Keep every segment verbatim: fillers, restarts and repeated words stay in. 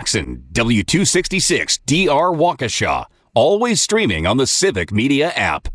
Jackson, W two sixty-six D R Waukesha. Always streaming on the Civic Media app.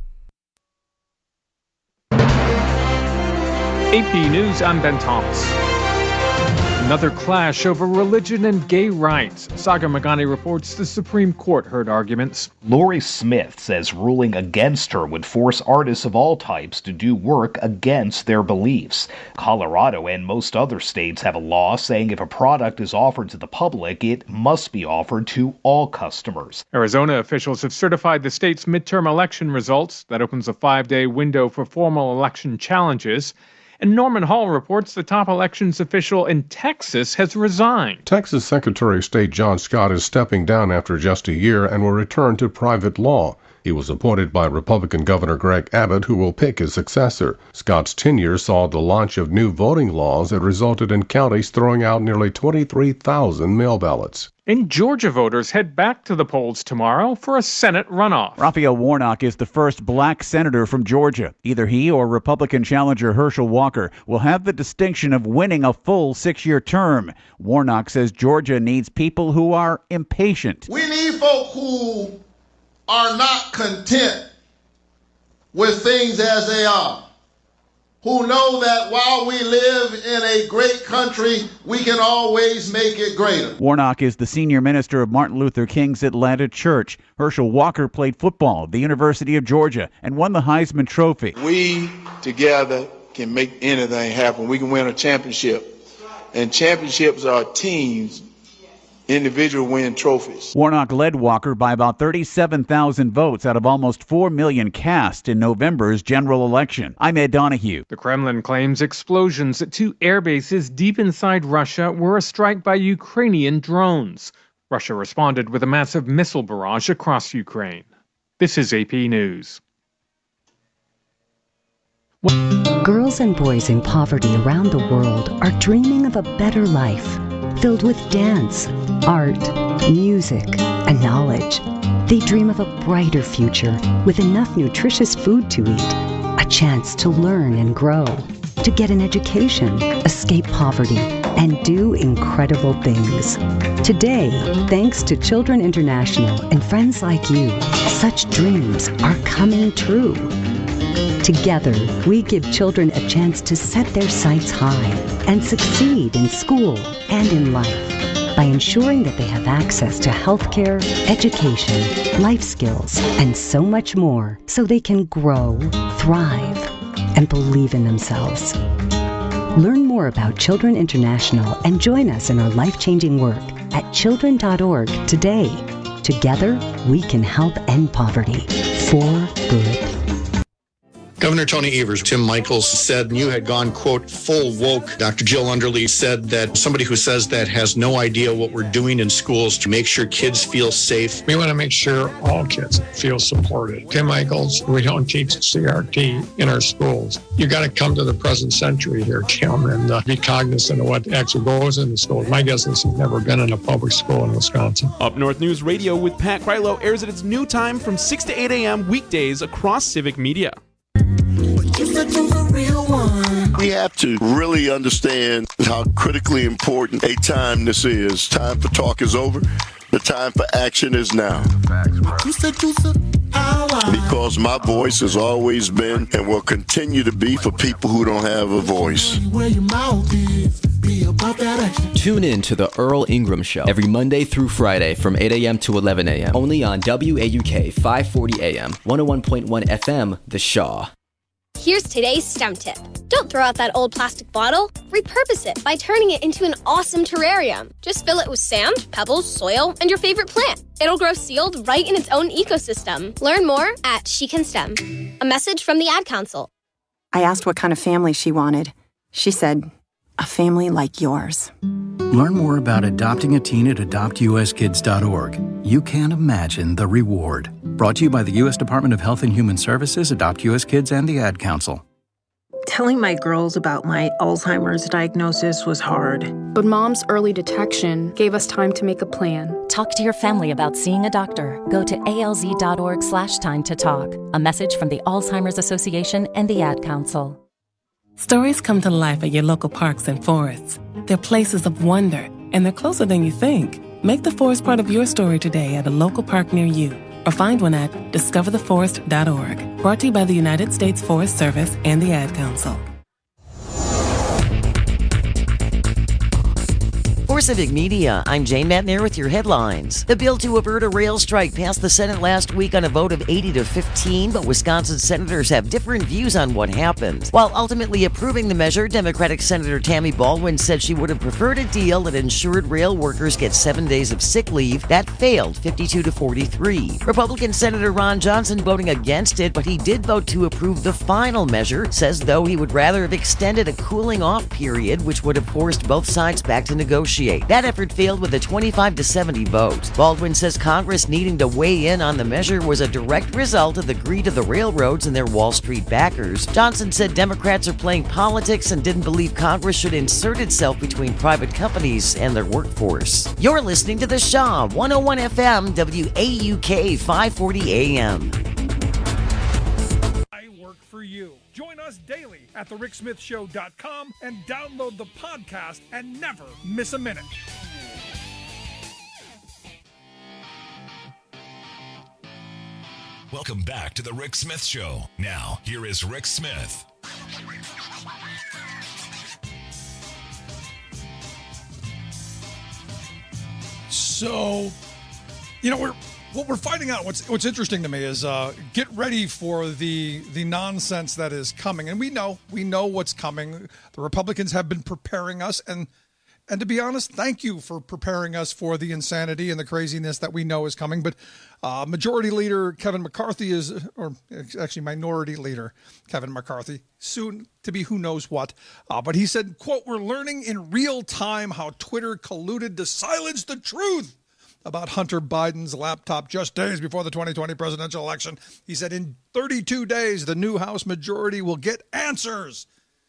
A P News, I'm Ben Thomas. Another clash over religion and gay rights. Sagar Meghani reports the Supreme Court heard arguments. Lori Smith says ruling against her would force artists of all types to do work against their beliefs. Colorado and most other states have a law saying if a product is offered to the public, it must be offered to all customers. Arizona officials have certified the state's midterm election results. That opens a five-day window for formal election challenges. And Norman Hall reports the top elections official in Texas has resigned. Texas Secretary of State John Scott is stepping down after just a year and will return to private law. He was appointed by Republican Governor Greg Abbott, who will pick his successor. Scott's tenure saw the launch of new voting laws that resulted in counties throwing out nearly twenty-three thousand mail ballots. In Georgia, voters head back to the polls tomorrow for a Senate runoff. Raphael Warnock is the first black senator from Georgia. Either he or Republican challenger Herschel Walker will have the distinction of winning a full six-year term. Warnock says Georgia needs people who are impatient. We need folk who are not content with things as they are, who know that while we live in a great country, we can always make it greater. Warnock is the senior minister of Martin Luther King's Atlanta Church. Herschel Walker played football at the University of Georgia and won the Heisman Trophy. We together can make anything happen. We can win a championship. And championships are teams. Individual win trophies. Warnock led Walker by about thirty-seven thousand votes out of almost four million cast in November's general election. I'm Ed Donahue. The Kremlin claims explosions at two air bases deep inside Russia were a strike by Ukrainian drones. Russia responded with a massive missile barrage across Ukraine. This is A P News. Girls and boys in poverty around the world are dreaming of a better life, filled with dance, art, music, and knowledge. They dream of a brighter future with enough nutritious food to eat, a chance to learn and grow, to get an education, escape poverty, and do incredible things. Today, thanks to Children International and friends like you, such dreams are coming true. Together, we give children a chance to set their sights high and succeed in school and in life by ensuring that they have access to healthcare, education, life skills, and so much more so they can grow, thrive, and believe in themselves. Learn more about Children International and join us in our life-changing work at children dot org today. Together, we can help end poverty for good. Governor Tony Evers, Tim Michaels said you had gone, quote, full woke. Doctor Jill Underly said that somebody who says that has no idea what we're doing in schools to make sure kids feel safe. We want to make sure all kids feel supported. Tim Michaels, we don't teach C R T in our schools. You got to come to the present century here, Tim, and uh, be cognizant of what actually goes in the schools. My guess is he's never been in a public school in Wisconsin. Up North News Radio with Pat Krylo airs at its new time from six to eight a.m. weekdays across Civic Media. We have to really understand how critically important a time this is. Time for talk is over. The time for action is now. Because my voice has always been and will continue to be for people who don't have a voice. Tune in to The Earl Ingram Show every Monday through Friday from eight a.m. to eleven a.m. only on W A U K five forty A M, one oh one point one F M, The Shaw. Here's today's STEM tip. Don't throw out that old plastic bottle. Repurpose it by turning it into an awesome terrarium. Just fill it with sand, pebbles, soil, and your favorite plant. It'll grow sealed right in its own ecosystem. Learn more at She Can STEM. A message from the Ad Council. I asked what kind of family she wanted. She said, a family like yours. Learn more about adopting a teen at adopt U S kids dot org. You can't imagine the reward. Brought to you by the U S Department of Health and Human Services, Adopt U S Kids, and the Ad Council. Telling my girls about my Alzheimer's diagnosis was hard. But Mom's early detection gave us time to make a plan. Talk to your family about seeing a doctor. Go to A L Z dot org slash time to talk. A message from the Alzheimer's Association and the Ad Council. Stories come to life at your local parks and forests. They're places of wonder, and they're closer than you think. Make the forest part of your story today at a local park near you, or find one at discover the forest dot org. Brought to you by the United States Forest Service and the Ad Council. For Civic Media, I'm Jane Matnair with your headlines. The bill to avert a rail strike passed the Senate last week on a vote of eighty to fifteen, but Wisconsin senators have different views on what happened. While ultimately approving the measure, Democratic Senator Tammy Baldwin said she would have preferred a deal that ensured rail workers get seven days of sick leave. That failed fifty-two to forty-three. Republican Senator Ron Johnson voting against it, but he did vote to approve the final measure, says though he would rather have extended a cooling off period, which would have forced both sides back to negotiate. That effort failed with a twenty-five to seventy vote. Baldwin says Congress needing to weigh in on the measure was a direct result of the greed of the railroads and their Wall Street backers. Johnson said Democrats are playing politics and didn't believe Congress should insert itself between private companies and their workforce. You're listening to The Shaw, one oh one F M, W A U K, five forty A M. I work for you. Join us daily at the rick smith show dot com and download the podcast and never miss a minute. Welcome back to the Rick Smith Show. Now, here is Rick Smith. So, you know, we're what we're finding out. What's what's interesting to me is uh, get ready for the the nonsense that is coming, and we know we know what's coming. The Republicans have been preparing us, and and to be honest, thank you for preparing us for the insanity and the craziness that we know is coming. But uh, Majority Leader Kevin McCarthy is, or actually Minority Leader Kevin McCarthy, soon to be who knows what. Uh, but he said, "quote We're learning in real time how Twitter colluded to silence the truth about Hunter Biden's laptop just days before the twenty twenty presidential election." He said in thirty-two days, the new House majority will get answers.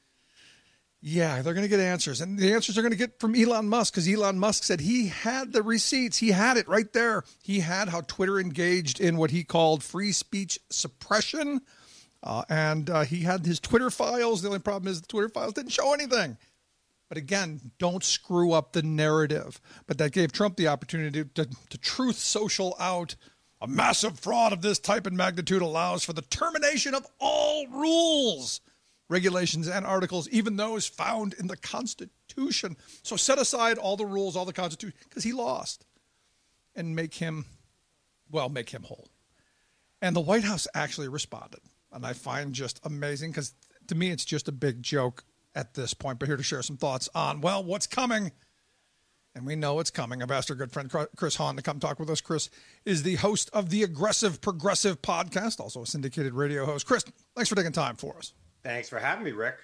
Yeah, they're going to get answers. And the answers are going to get from Elon Musk, because Elon Musk said he had the receipts. He had it right there. He had how Twitter engaged in what he called free speech suppression. Uh, and uh, he had his Twitter files. The only problem is the Twitter files didn't show anything. But again, don't screw up the narrative. But that gave Trump the opportunity to, to, to truth social out. A massive fraud of this type and magnitude allows for the termination of all rules, regulations, and articles, even those found in the Constitution. So set aside all the rules, all the Constitution, because he lost, and make him, well, make him whole. And the White House actually responded. And I find just amazing, because to me, it's just a big joke at this point, but here to share some thoughts on, well, what's coming. And we know it's coming. I've asked our good friend Chris Hahn to come talk with us. Chris is the host of the Aggressive Progressive podcast, also a syndicated radio host. Chris, thanks for taking time for us. Thanks for having me, Rick.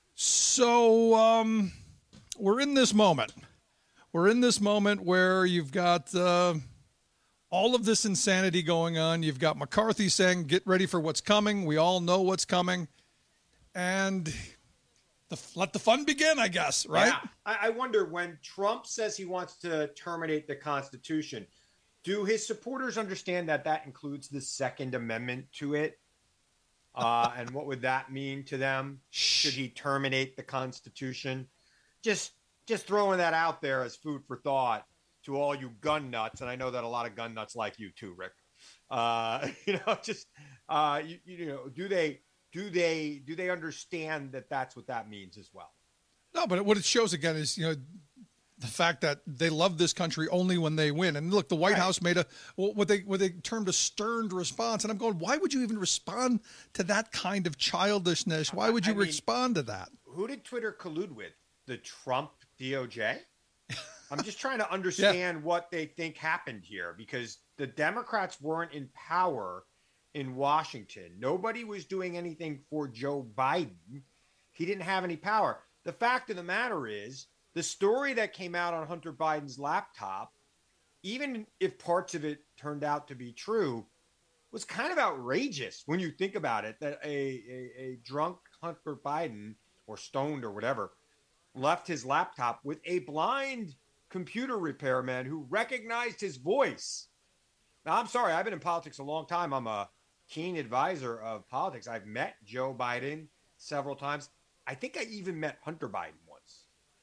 So um, we're in this moment. We're in this moment where you've got uh, all of this insanity going on. You've got McCarthy saying, get ready for what's coming. We all know what's coming. And The, let the fun begin, I guess, right? Yeah. I, I wonder, when Trump says he wants to terminate the Constitution, do his supporters understand that that includes the Second Amendment to it? Uh, and what would that mean to them? Should he terminate the Constitution? Just, just throwing that out there as food for thought to all you gun nuts. And I know that a lot of gun nuts like you too, Rick. Uh, you know, just, uh, you, you know, do they... Do they do they understand that that's what that means as well? No, but what it shows again is, you know, the fact that they love this country only when they win. And look, the White right. House made a what they what they termed a stern response, and I'm going, why would you even respond to that kind of childishness? Why would you I mean, respond to that? Who did Twitter collude with? The Trump D O J? I'm just trying to understand yeah. what they think happened here, because the Democrats weren't in power in Washington. Nobody was doing anything for Joe Biden. He didn't have any power. The fact of the matter is, the story that came out on Hunter Biden's laptop, even if parts of it turned out to be true, was kind of outrageous when you think about it, that a, a, a drunk Hunter Biden, or stoned or whatever, left his laptop with a blind computer repairman who recognized his voice. Now, I'm sorry, I've been in politics a long time. I'm a keen advisor of politics. I've met Joe Biden several times. I think I even met Hunter Biden once.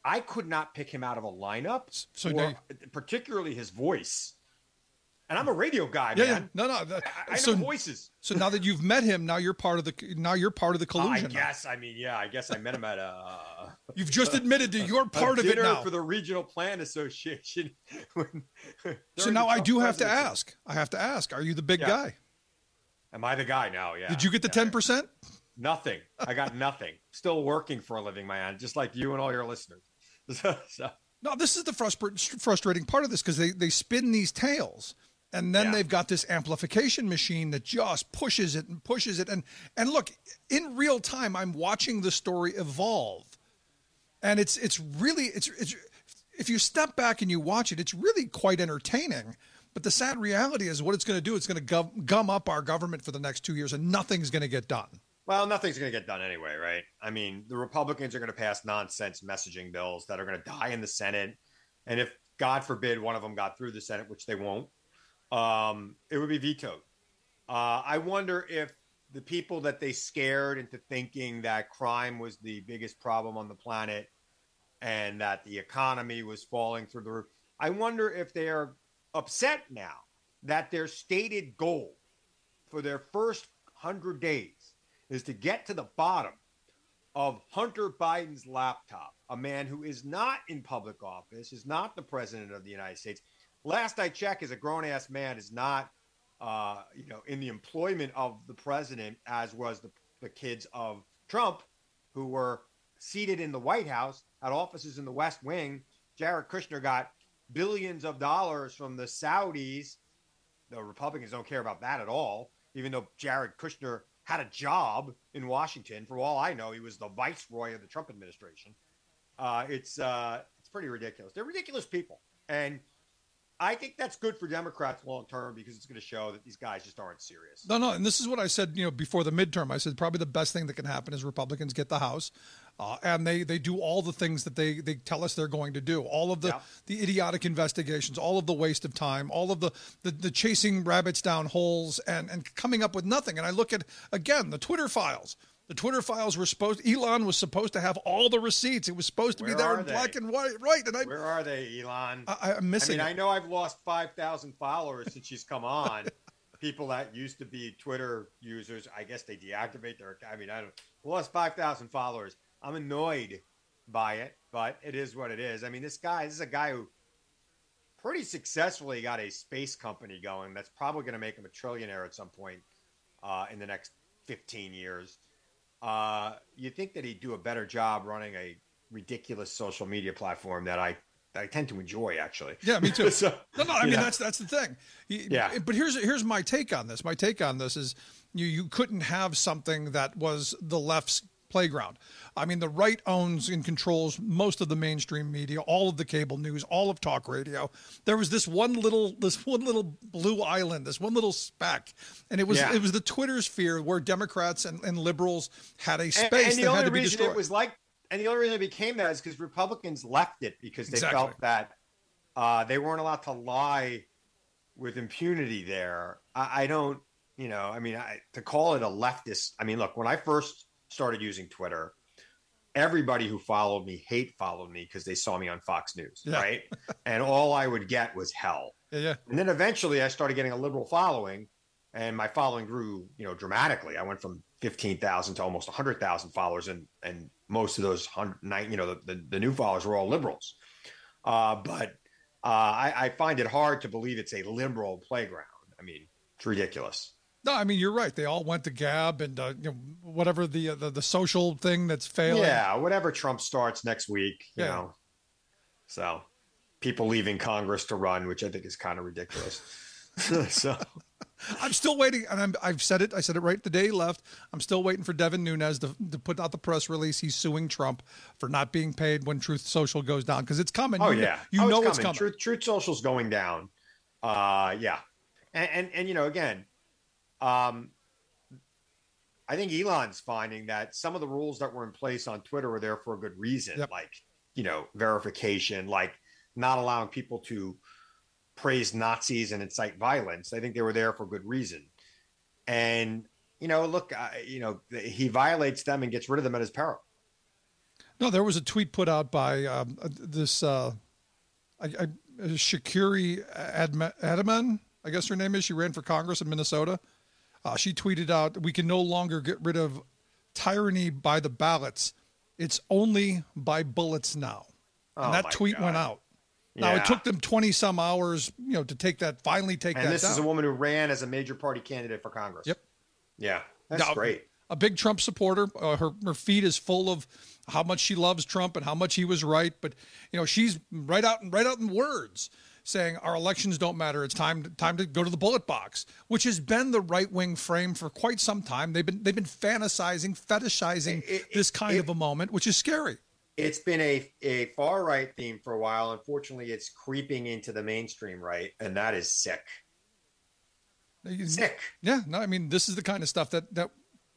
I could not pick him out of a lineup, so or now, particularly his voice. And I'm a radio guy, yeah, man. Yeah. No, no. That, I, I so, know voices. So now that you've met him, now you're part of the now you're part of the collusion. I guess. I mean, yeah. I guess I met him at a. You've just admitted that you're part a of it dinner now for the Regional Plan Association. when, so now I do have to presidency. ask. I have to ask. Are you the big Yeah. guy? Am I the guy now? Yeah. Did you get the ten percent? Nothing. I got nothing. Still working for a living, man. Just like you and all your listeners. So, so. No, this is the frustra- frustrating part of this because they, they spin these tales and then yeah. they've got this amplification machine that just pushes it and pushes it. And, and look, in real time, I'm watching the story evolve. And it's it's really, it's it's if you step back and you watch it, it's really quite entertaining. But the sad reality is what it's going to do, it's going to gum, gum up our government for the next two years and nothing's going to get done. Well, nothing's going to get done anyway, right? I mean, the Republicans are going to pass nonsense messaging bills that are going to die in the Senate. And if, God forbid, one of them got through the Senate, which they won't, um, it would be vetoed. Uh, I wonder if the people that they scared into thinking that crime was the biggest problem on the planet and that the economy was falling through the roof, I wonder if they are upset now that their stated goal for their first hundred days is to get to the bottom of Hunter Biden's laptop, a man who is not in public office, is not the president of the United States. Last I checked, is a grown-ass man, is not, uh, you know, in the employment of the president, as was the, the kids of Trump, who were seated in the White House, had offices in the West Wing. Jared Kushner got billions of dollars from the Saudis. The Republicans don't care about that at all, even though Jared Kushner had a job in Washington. For all I know, he was the viceroy of the Trump administration. Uh, it's uh, it's pretty ridiculous. They're ridiculous people. And I think that's good for Democrats long term because it's going to show that these guys just aren't serious. No, no. And this is what I said, you know, before the midterm. I said probably the best thing that can happen is Republicans get the House. Uh, and they, they do all the things that they, they tell us they're going to do. All of the, yeah. the idiotic investigations, all of the waste of time, all of the, the, the chasing rabbits down holes and, and coming up with nothing. And I look at, again, the Twitter files. The Twitter files were supposed, Elon was supposed to have all the receipts. It was supposed to Where be there in they? black and white. Right. And I, Where are they, Elon? I, I'm missing I mean, it. I know I've lost five thousand followers since she's come on. People that used to be Twitter users, I guess they deactivate their account. I mean, I don't lost five thousand followers. I'm annoyed by it, but it is what it is. I mean, this guy, this is a guy who pretty successfully got a space company going that's probably going to make him a trillionaire at some point uh, in the next fifteen years. Uh, you'd think that he'd do a better job running a ridiculous social media platform that I that I tend to enjoy, actually. Yeah, me too. so, no, no, I mean, know. that's that's the thing. Yeah. But here's here's my take on this. My take on this is you you couldn't have something that was the left's playground. I mean, the right owns and controls most of the mainstream media, all of the cable news, all of talk radio. There was this one little, this one little blue island, this one little speck, and it was Yeah. it was the Twitter sphere where Democrats and, and liberals had a space and, and the that only had to be reason destroyed. it was like, and the only reason it became that is because Republicans left it because they Exactly. felt that uh, they weren't allowed to lie with impunity there. I, I don't, you know, I mean, I, to call it a leftist. I mean, look, when I first started using Twitter, everybody who followed me hate followed me because they saw me on Fox News, Yeah. right? And all I would get was hell. Yeah, yeah. And then eventually I started getting a liberal following, and my following grew, you know, dramatically. I went from fifteen thousand to almost one hundred thousand followers, and and most of those one hundred, you know, the, the, the new followers were all liberals. Uh, but uh, I, I find it hard to believe it's a liberal playground. I mean, it's ridiculous. No, I mean, you're right. They all went to Gab and uh, you know, whatever the, uh, the the social thing that's failing. Yeah, whatever Trump starts next week, you Yeah. know. So people leaving Congress to run, which I think is kind of ridiculous. so I'm still waiting, and I'm, I've said it. I said it right the day he left. I'm still waiting for Devin Nunes to, to put out the press release. He's suing Trump for not being paid when Truth Social goes down because it's coming. Oh you, yeah, you oh, know it's it's coming. coming. Truth, Truth Social's going down. Uh, yeah, and, and and you know, again, um, I think Elon's finding that some of the rules that were in place on Twitter were there for a good reason, Yep. like you know, verification, like not allowing people to praise Nazis and incite violence. I think they were there for good reason. And, you know, look, I, you know, he violates them and gets rid of them at his peril. No, there was a tweet put out by um, this uh, I, I, Shakiri Adaman, I guess her name is. She ran for Congress in Minnesota. Uh, she tweeted out, "We can no longer get rid of tyranny by the ballots. It's only by bullets now." And Oh, that my tweet God. went out. Now, Yeah. it took them twenty some hours, you know, to take that, finally take And that this down. is a woman who ran as a major party candidate for Congress. Yep. Yeah, that's Now, great. A big Trump supporter. Uh, her her feed is full of how much she loves Trump and how much he was right. But you know, she's right out right out in words saying our elections don't matter. It's time to, time to go to the bullet box, which has been the right wing frame for quite some time. They've been they've been fantasizing, fetishizing It- it- this kind it- of a moment, which is scary. It's been a, a far right theme for a while. Unfortunately, it's creeping into the mainstream right, and that is sick. Sick. Yeah, no, I mean, this is the kind of stuff that that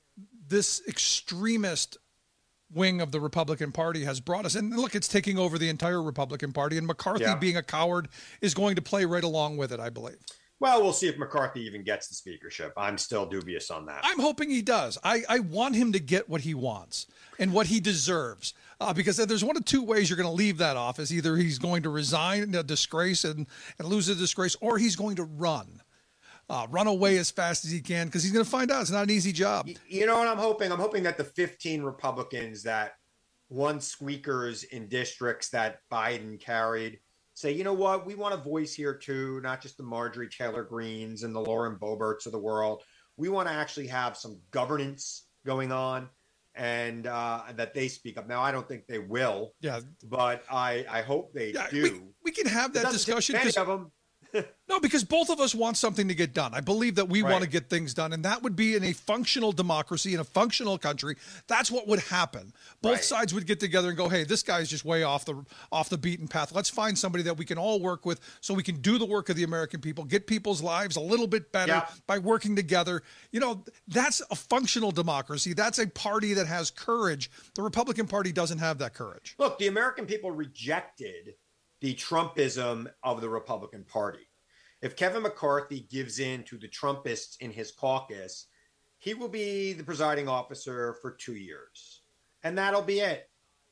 this extremist wing of the Republican Party has brought us. And look, it's taking over the entire Republican Party, and McCarthy Yeah. being a coward is going to play right along with it, I believe. Well, we'll see if McCarthy even gets the speakership. I'm still dubious on that. I'm hoping he does. I, I want him to get what he wants and what he deserves. Uh, because there's one of two ways you're going to leave that office. Either he's going to resign in a disgrace and, and lose the disgrace, or he's going to run. Uh, run away as fast as he can, because he's going to find out it's not an easy job. You know what I'm hoping? I'm hoping that the fifteen Republicans that won squeakers in districts that Biden carried say, you know what, we want a voice here too, not just the Marjorie Taylor Greens and the Lauren Boeberts of the world. We want to actually have some governance going on, and uh, that they speak up. Now, I don't think they will. Yeah, but I I hope they Yeah, do. We can have It that doesn't take discussion. many 'cause- of them. No, because both of us want something to get done. I believe that we Right. want to get things done, and that would be in a functional democracy, in a functional country. That's what would happen. Both Right. sides would get together and go, "Hey, this guy's just way off the off the beaten path. Let's find somebody that we can all work with, so we can do the work of the American people, get people's lives a little bit better Yeah. by working together." You know, that's a functional democracy. That's a party that has courage. The Republican Party doesn't have that courage. Look, the American people rejected the Trumpism of the Republican Party. If Kevin McCarthy gives in to the Trumpists in his caucus, he will be the presiding officer for two years. And that'll be it.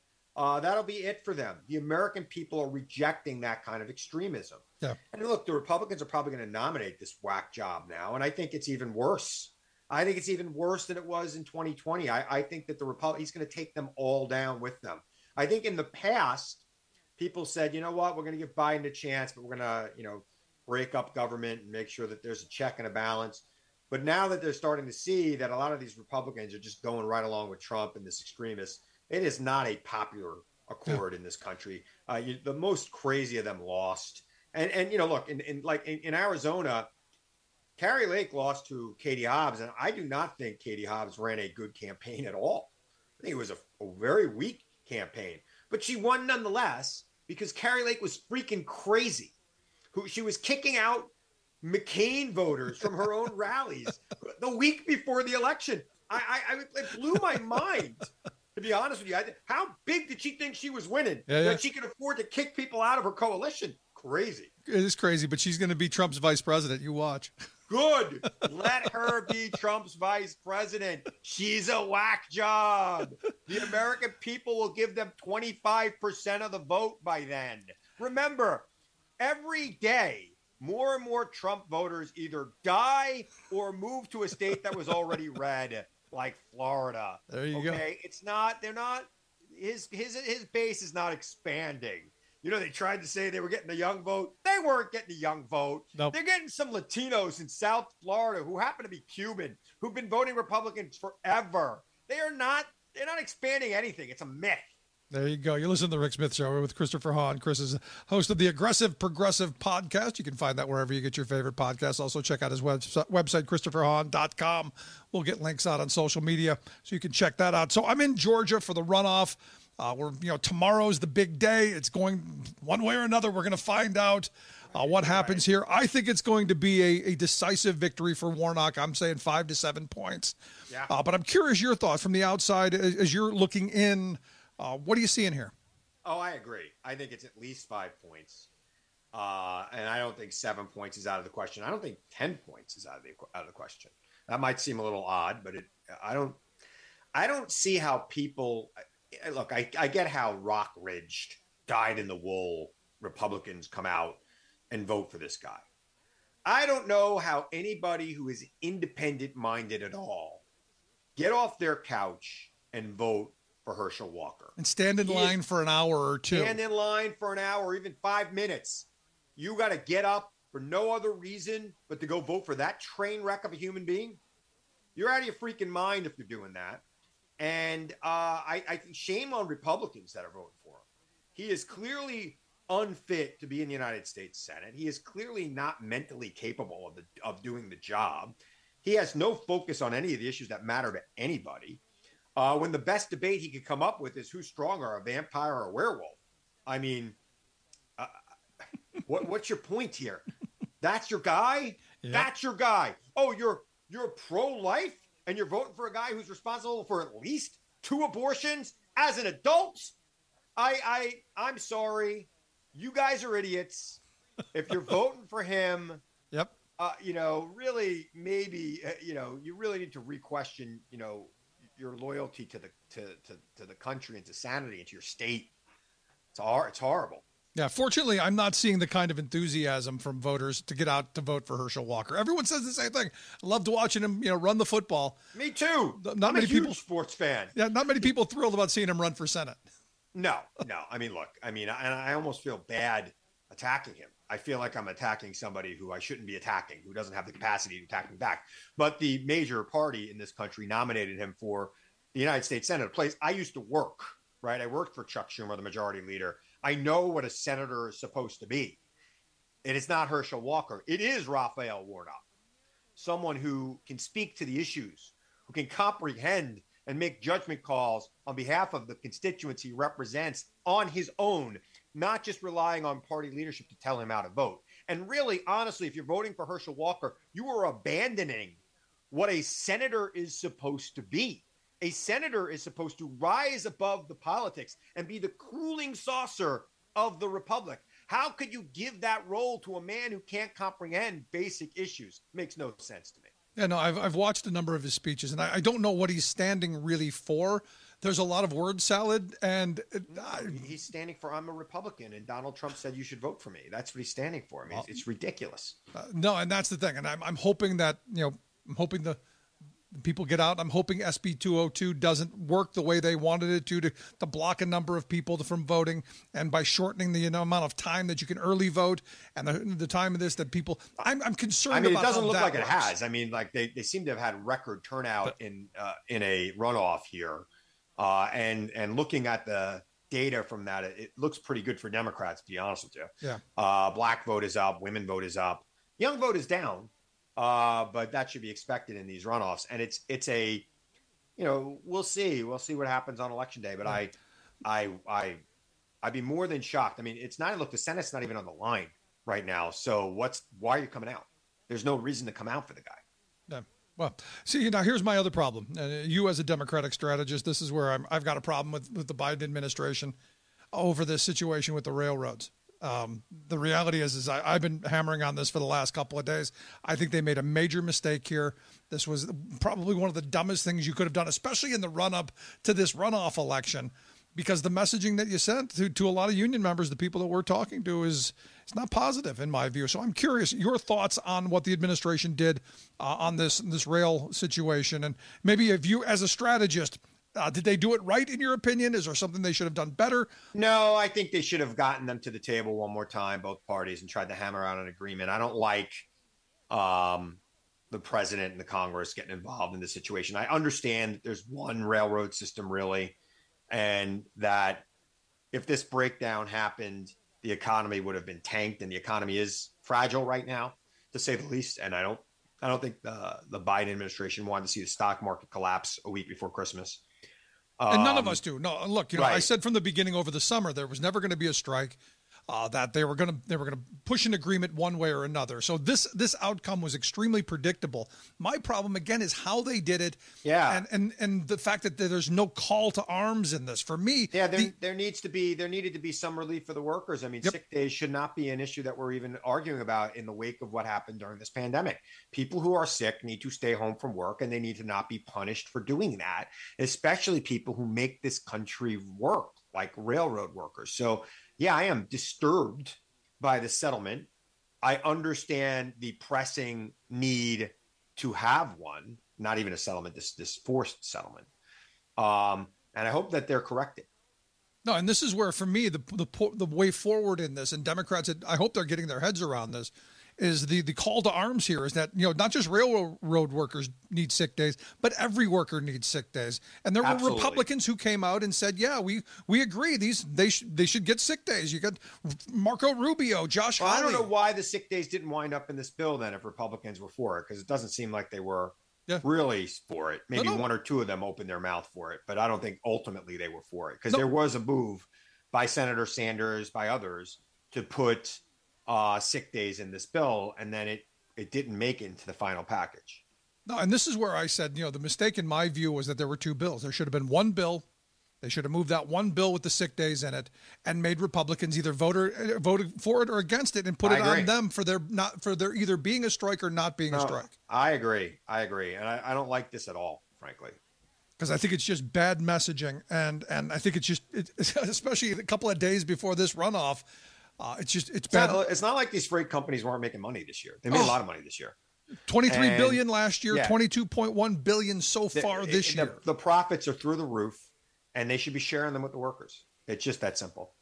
Uh, that'll be it for them. The American people are rejecting that kind of extremism. Yeah. And look, the Republicans are probably going to nominate this whack job now. And I think it's even worse. I think it's even worse than it was in twenty twenty. I, I think that the Republic, he's going to take them all down with them. I think in the past, people said, you know what, we're going to give Biden a chance, but we're going to, you know, break up government and make sure that there's a check and a balance. But now that they're starting to see that a lot of these Republicans are just going right along with Trump and this extremist, it is not a popular accord in this country. Uh, you, the most crazy of them lost. And, and you know, look, in, in like in, in Arizona, Carrie Lake lost to Katie Hobbs, and I do not think Katie Hobbs ran a good campaign at all. I think it was a, a very weak campaign. But she won nonetheless because Carrie Lake was freaking crazy. Who she was kicking out McCain voters from her own rallies the week before the election. I, I, I it blew my mind, to be honest with you. I, how big did she think she was winning? Yeah, yeah. That she could afford to kick people out of her coalition? Crazy. It is crazy, but she's going to be Trump's vice president. You watch. Good. Let her be Trump's vice president. She's a whack job. The American people will give them twenty-five percent of the vote by then. Remember, every day, more and more Trump voters either die or move to a state that was already red, like Florida. There you okay? go. Okay, it's not. They're not. His his his base is not expanding. You know, they tried to say they were getting a young vote. They weren't getting a young vote. Nope. They're getting some Latinos in South Florida who happen to be Cuban, who've been voting Republicans forever. They are not. They're not expanding anything. It's a myth. There you go. You're listening to the Rick Smith Show. We're with Christopher Hahn. Chris is host of the Aggressive Progressive podcast. You can find that wherever you get your favorite podcasts. Also, check out his web- website, christopher hahn dot com. We'll get links out on social media so you can check that out. So I'm in Georgia for the runoff. Uh, we're, you know, tomorrow's the big day. It's going one way or another. We're going to find out uh, what happens here. I think it's going to be a, a decisive victory for Warnock. I'm saying five to seven points. Yeah. Uh, but I'm curious your thoughts from the outside as, as you're looking in. Uh, what are you seeing here? Oh, I agree. I think it's at least five points. Uh, and I don't think seven points is out of the question. I don't think ten points is out of the out of the question. That might seem a little odd, but it, I don't I don't see how people look, I, I get how Rockridge, dyed-in-the-wool Republicans come out and vote for this guy. I don't know how anybody who is independent-minded at all get off their couch and vote for Herschel Walker. And stand in He line is- for an hour or two. Stand in line for an hour or even five minutes. You got to get up for no other reason but to go vote for that train wreck of a human being? You're out of your freaking mind if you're doing that. And uh, I, I think shame on Republicans that are voting for him. He is clearly unfit to be in the United States Senate. He is clearly not mentally capable of the, of doing the job. He has no focus on any of the issues that matter to anybody. Uh, when the best debate he could come up with is who's stronger, a vampire or a werewolf. I mean, uh, what, what's your point here? That's your guy? Yep. That's your guy. Oh, you're you're pro-life and you're voting for a guy who's responsible for at least two abortions as an adult? I I I'm sorry. You guys are idiots. If you're voting for him, yep. Uh, you know, really, maybe, uh, you know, you really need to re-question, you know, your loyalty to the to, to, to the country and to sanity and to your state. It's hor- it's horrible. Yeah, fortunately, I'm not seeing the kind of enthusiasm from voters to get out to vote for Herschel Walker. Everyone says the same thing. I loved watching him, you know, run the football. Me too. Not I'm many a huge people, sports fan. Yeah, not many people thrilled about seeing him run for Senate. No, no. I mean, look, I mean, I, and I almost feel bad attacking him. I feel like I'm attacking somebody who I shouldn't be attacking, who doesn't have the capacity to attack me back. But the major party in this country nominated him for the United States Senate, a place I used to work, right? I worked for Chuck Schumer, the majority leader. I know what a senator is supposed to be. It is not Herschel Walker. It is Raphael Warnock, someone who can speak to the issues, who can comprehend and make judgment calls on behalf of the constituents he represents on his own, not just relying on party leadership to tell him how to vote. And really, honestly, if you're voting for Herschel Walker, you are abandoning what a senator is supposed to be. A senator is supposed to rise above the politics and be the cooling saucer of the republic. How could you give that role to a man who can't comprehend basic issues? Makes no sense to me. Yeah, no, I've I've watched a number of his speeches, and I, I don't know what he's standing really for. There's a lot of word salad, and it, I, he's standing for I'm a Republican, and Donald Trump said you should vote for me. That's what he's standing for. I mean, it's, it's ridiculous. Uh, no, and that's the thing, and I'm I'm hoping that you know I'm hoping the. People get out. I'm hoping S B two oh two doesn't work the way they wanted it to, to, to block a number of people from voting. And by shortening the you know, amount of time that you can early vote and the, the time of this that people, I'm, I'm concerned I mean, about it doesn't how look that like works. it has. I mean, like they, they seem to have had record turnout but, in uh, in a runoff here. Uh, and, and looking at the data from that, it, it looks pretty good for Democrats, to be honest with you. Yeah. Uh, black vote is up. Women vote is up. Young vote is down. Uh, but that should be expected in these runoffs. And it's it's a, you know, we'll see. We'll see what happens on Election Day. But I, I, I, I'd be more than shocked. I mean, it's not, look, the Senate's not even on the line right now. So what's, why are you coming out? There's no reason to come out for the guy. Yeah. Well, see, now here's my other problem. Uh, you as a Democratic strategist, this is where I'm, I've got a problem with, with the Biden administration over this situation with the railroads. Um, the reality is, is I, I've been hammering on this for the last couple of days. I think they made a major mistake here. This was probably one of the dumbest things you could have done, especially in the run-up to this runoff election, because the messaging that you sent to, to a lot of union members, the people that we're talking to, is it's not positive in my view. So I'm curious your thoughts on what the administration did uh, on this this rail situation, and maybe if you, as a strategist, Uh, did they do it right, in your opinion? Is there something they should have done better? No, I think they should have gotten them to the table one more time, both parties, and tried to hammer out an agreement. I don't like um, the president and the Congress getting involved in this situation. I understand that there's one railroad system, really, and that if this breakdown happened, the economy would have been tanked, and the economy is fragile right now, to say the least. And I don't, I don't think the the Biden administration wanted to see the stock market collapse a week before Christmas. And none of Um, us do. No, look, you know, right. I said from the beginning over the summer, there was never going to be a strike. uh, that they were going to they were going to push an agreement one way or another. So this this outcome was extremely predictable. My problem again is how they did it. Yeah, and and and the fact that there's no call to arms in this. For me, yeah, there the, there needs to be there needed to be some relief for the workers. I mean, Yep. sick days should not be an issue that we're even arguing about in the wake of what happened during this pandemic. People who are sick need to stay home from work, and they need to not be punished for doing that, especially people who make this country work, like railroad workers. So, yeah, I am disturbed by the settlement. I understand the pressing need to have one, not even a settlement, this this forced settlement. Um, and I hope that they're corrected. No, and this is where, for me, the the the way forward in this, and Democrats, I hope they're getting their heads around this, is the the call to arms here is that, you know, not just railroad workers need sick days, but every worker needs sick days. And there Absolutely. were Republicans who came out and said, yeah, we we agree, these they should they should get sick days. You got Marco Rubio, Josh Well, I Hawley. don't know why the sick days didn't wind up in this bill then if Republicans were for it, because it doesn't seem like they were Yeah. really for it. Maybe No, no. one or two of them opened their mouth for it, but I don't think ultimately they were for it, because No. there was a move by Senator Sanders, by others, to put uh, sick days in this bill, and then it, it didn't make it into the final package. No, and this is where I said, you know, the mistake in my view was that there were two bills. There should have been one bill. They should have moved that one bill with the sick days in it and made Republicans either vote or, uh, voted for it or against it, and put I it agree. on them for their not for their either being a strike or not being a No, strike. I agree. I agree. And I, I don't like this at all, frankly. Because I think it's just bad messaging, and and I think it's just, it, especially a couple of days before this runoff, uh, it's just it's, It's bad. not, it's not like these freight companies weren't making money this year. They made Oh. a lot of money this year. twenty-three And- billion last year, yeah. twenty-two point one billion so The- far it- this the- year. The profits are through the roof, and they should be sharing them with the workers. It's just that simple.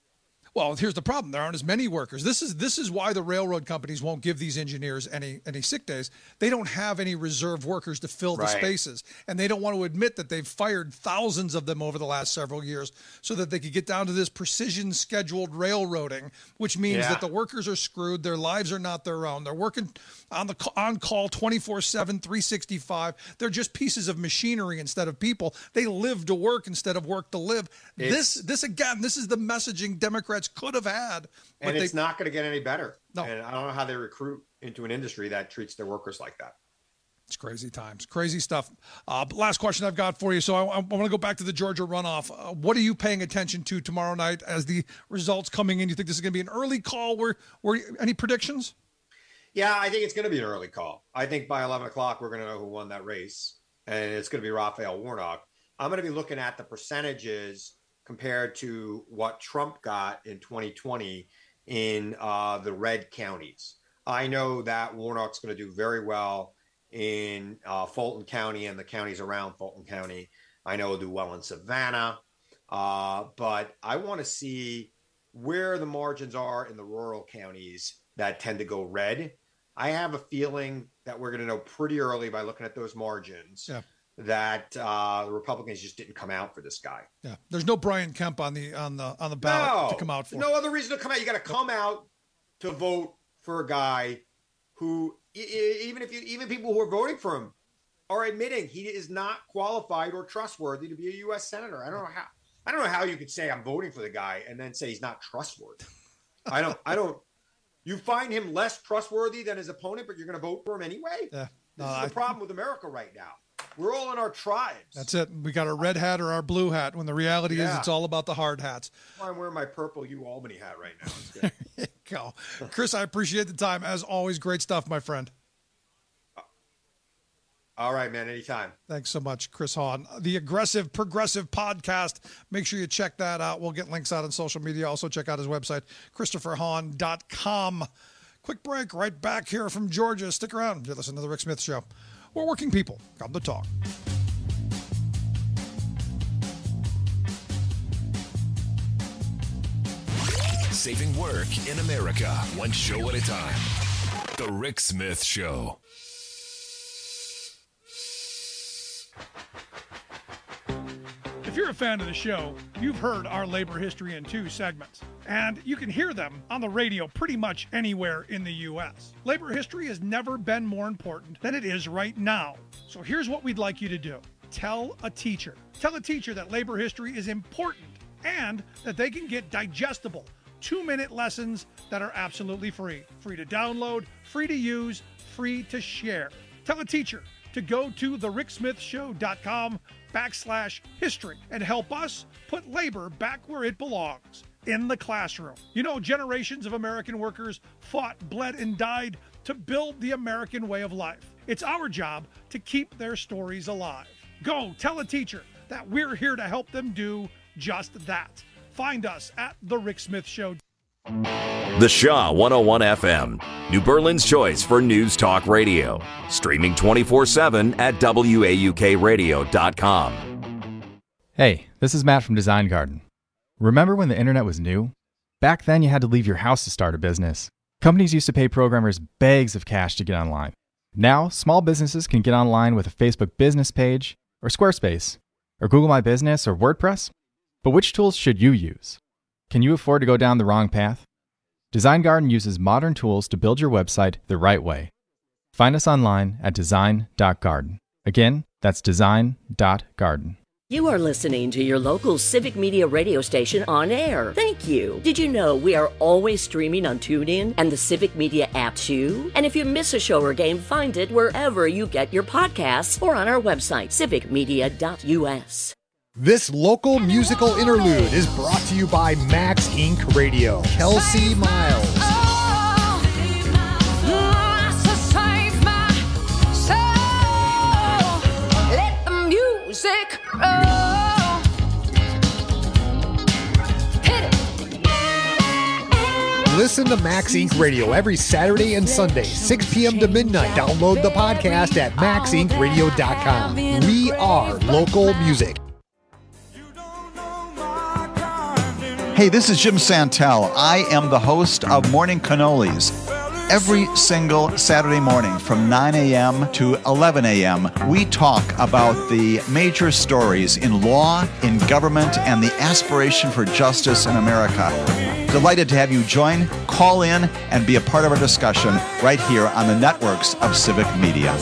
Well, here's the problem. There aren't as many workers. This is this is why the railroad companies won't give these engineers any any sick days. They don't have any reserve workers to fill the Right. spaces, and they don't want to admit that they've fired thousands of them over the last several years so that they could get down to this precision scheduled railroading, which means Yeah. that the workers are screwed. Their lives are not their own. They're working on the on call twenty-four seven, three sixty-five. They're just pieces of machinery instead of people. They live to work instead of work to live. It's- this this again, this is the messaging Democrats could have had. But And they, it's not going to get any better. No. And I don't know how they recruit into an industry that treats their workers like that. It's crazy times, crazy stuff. Uh, but last question I've got for you. So I, I want to go back to the Georgia runoff. Uh, what are you paying attention to tomorrow night as the results coming in? You think this is going to be an early call? Where, where any predictions? Yeah, I think it's going to be an early call. I think by eleven o'clock, we're going to know who won that race. And it's going to be Raphael Warnock. I'm going to be looking at the percentages compared to what Trump got in twenty twenty in uh, the red counties. I know that Warnock's going to do very well in uh, Fulton County and the counties around Fulton County. I know he'll do well in Savannah. Uh, but I want to see where the margins are in the rural counties that tend to go red. I have a feeling that we're going to know pretty early by looking at those margins Yeah. that uh, the Republicans just didn't come out for this guy. Yeah, there's no Brian Kemp on the on the on the ballot No, to come out for. no other reason to come out. You got to come out to vote for a guy who, e- e- even if you, even people who are voting for him are admitting he is not qualified or trustworthy to be a U S senator. I don't know how. I don't know how you could say I'm voting for the guy and then say he's not trustworthy. I don't. I don't. You find him less trustworthy than his opponent, but you're going to vote for him anyway. Yeah, This no, is I- the problem with America right now. We're all in our tribes. That's it. We got our red hat or our blue hat. When the reality is, Yeah. it's all about the hard hats. I'm wearing my purple U Albany hat right now. It's good. There you go, Chris. I appreciate the time as always. Great stuff, my friend. All right, man. Anytime. Thanks so much, Chris Hahn. The Aggressive Progressive Podcast. Make sure you check that out. We'll get links out on social media. Also, check out his website, christopher hahn dot com. Quick break. Right back here from Georgia. Stick around. You listen to The Rick Smith Show. We're working people. Come to talk. Saving work in America, one show at a time. The Rick Smith Show. If you're a fan of the show, you've heard our Labor History in Two segments, and you can hear them on the radio pretty much anywhere in the U S. Labor history has never been more important than it is right now. So here's what we'd like you to do. Tell a teacher. Tell a teacher that labor history is important and that they can get digestible, two-minute lessons that are absolutely free. Free to download, free to use, free to share. Tell a teacher to go to the rick smith show dot com backslash history and help us put labor back where it belongs, in the classroom. You know, generations of American workers fought, bled, and died to build the American way of life. It's our job to keep their stories alive. Go tell a teacher that we're here to help them do just that. Find us at The Rick Smith Show. The Shaw one oh one F M, New Berlin's choice for news talk radio. Streaming twenty-four seven at W A U K radio dot com. Hey, this is Matt from Design Garden. Remember when the internet was new? Back then you had to leave your house to start a business. Companies used to pay programmers bags of cash to get online. Now, small businesses can get online with a Facebook business page, or Squarespace, or Google My Business, or WordPress. But which tools should you use? Can you afford to go down the wrong path? Design Garden uses modern tools to build your website the right way. Find us online at design dot garden. Again, that's design dot garden. You are listening to your local Civic Media radio station on air. Thank you. Did you know we are always streaming on TuneIn and the Civic Media app too? And if you miss a show or game, find it wherever you get your podcasts or on our website, civic media dot U S. This local musical interlude is brought to you by Max Incorporated. Radio. Kelsey Miles. Let the music roll. Hit it. Listen to Max Incorporated. Radio every Saturday and Sunday, six p.m. to midnight. Download the podcast at max inc radio dot com. We are local music. Hey, this is Jim Santel. I am the host of Morning Cannolis. Every single Saturday morning from nine a.m. to eleven a.m., we talk about the major stories in law, in government, and the aspiration for justice in America. Delighted to have you join, call in, and be a part of our discussion right here on the networks of Civic Media.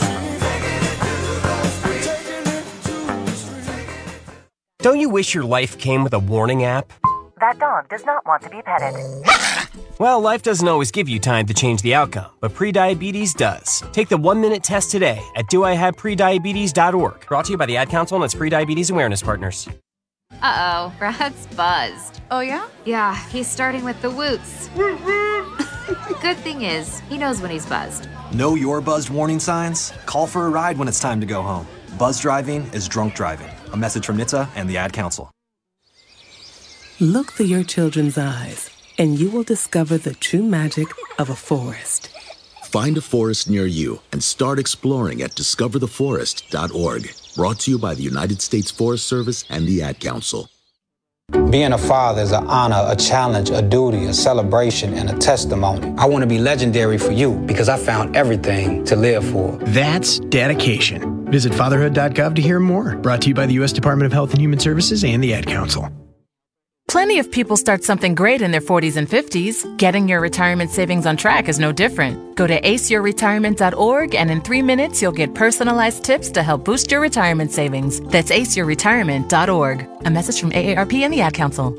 Don't you wish your life came with a warning app? That dog does not want to be petted. Well, life doesn't always give you time to change the outcome, but prediabetes does. Take the one-minute test today at do I have prediabetes dot org. Brought to you by the Ad Council and its Prediabetes Awareness Partners. Uh-oh, Brad's buzzed. Oh, yeah? Yeah, he's starting with the woots. Good thing is, he knows when he's buzzed. Know your buzzed warning signs? Call for a ride when it's time to go home. Buzz driving is drunk driving. A message from N H T S A and the Ad Council. Look through your children's eyes, and you will discover the true magic of a forest. Find a forest near you and start exploring at discover the forest dot org. Brought to you by the United States Forest Service and the Ad Council. Being a father is an honor, a challenge, a duty, a celebration, and a testimony. I want to be legendary for you because I found everything to live for. That's dedication. Visit fatherhood dot gov to hear more. Brought to you by the U S Department of Health and Human Services and the Ad Council. Plenty of people start something great in their forties and fifties. Getting your retirement savings on track is no different. Go to ace your retirement dot org and in three minutes you'll get personalized tips to help boost your retirement savings. That's ace your retirement dot org. A message from A A R P and the Ad Council.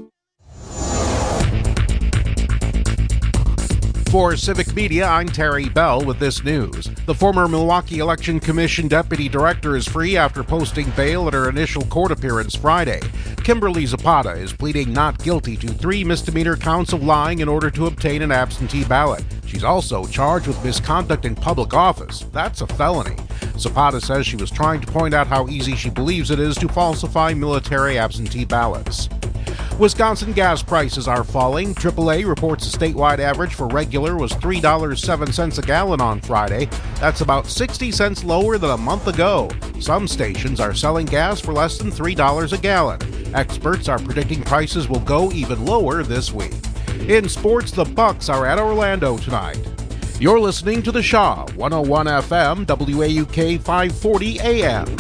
For Civic Media, I'm Terry Bell with this news. The former Milwaukee Election Commission deputy director is free after posting bail at her initial court appearance Friday. Kimberly Zapata is pleading not guilty to three misdemeanor counts of lying in order to obtain an absentee ballot. She's also charged with misconduct in public office. That's a felony. Zapata says she was trying to point out how easy she believes it is to falsify military absentee ballots. Wisconsin gas prices are falling. triple A reports the statewide average for regular was three dollars and seven cents a gallon on Friday. That's about sixty cents lower than a month ago. Some stations are selling gas for less than three dollars a gallon. Experts are predicting prices will go even lower this week. In sports, the Bucks are at Orlando tonight. You're listening to The Shaw, one oh one F M, W A U K five forty A M.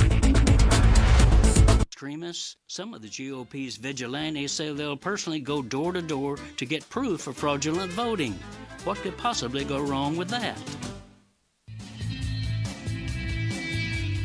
Extremists, some of the G O P's vigilantes say they'll personally go door to door to get proof of fraudulent voting. What could possibly go wrong with that?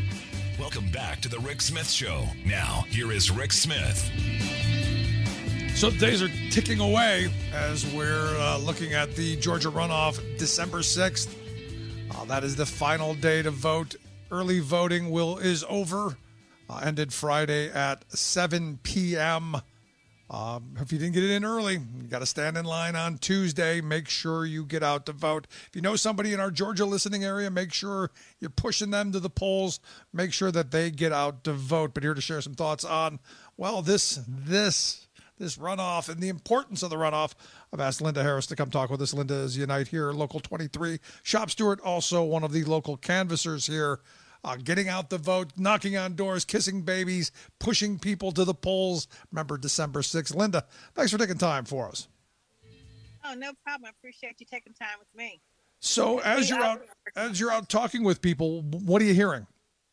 Welcome back to the Rick Smith Show. Now, here is Rick Smith. So the days are ticking away as we're uh, looking at the Georgia runoff December sixth. Uh, that is the final day to vote. Early voting will is over. Uh, ended Friday at seven p.m. Um, if you didn't get it in early, you got to stand in line on Tuesday. Make sure you get out to vote. If you know somebody in our Georgia listening area, make sure you're pushing them to the polls. Make sure that they get out to vote. But here to share some thoughts on, well, this, this, this runoff and the importance of the runoff, I've asked Linda Harris to come talk with us. Linda is Unite here, Local twenty-three. Shop Stewart, also one of the local canvassers here. Uh, getting out the vote, knocking on doors, kissing babies, pushing people to the polls. Remember December sixth. Linda, thanks for taking time for us. Oh, no problem. I appreciate you taking time with me. So as you're out, as you're out talking with people, what are you hearing?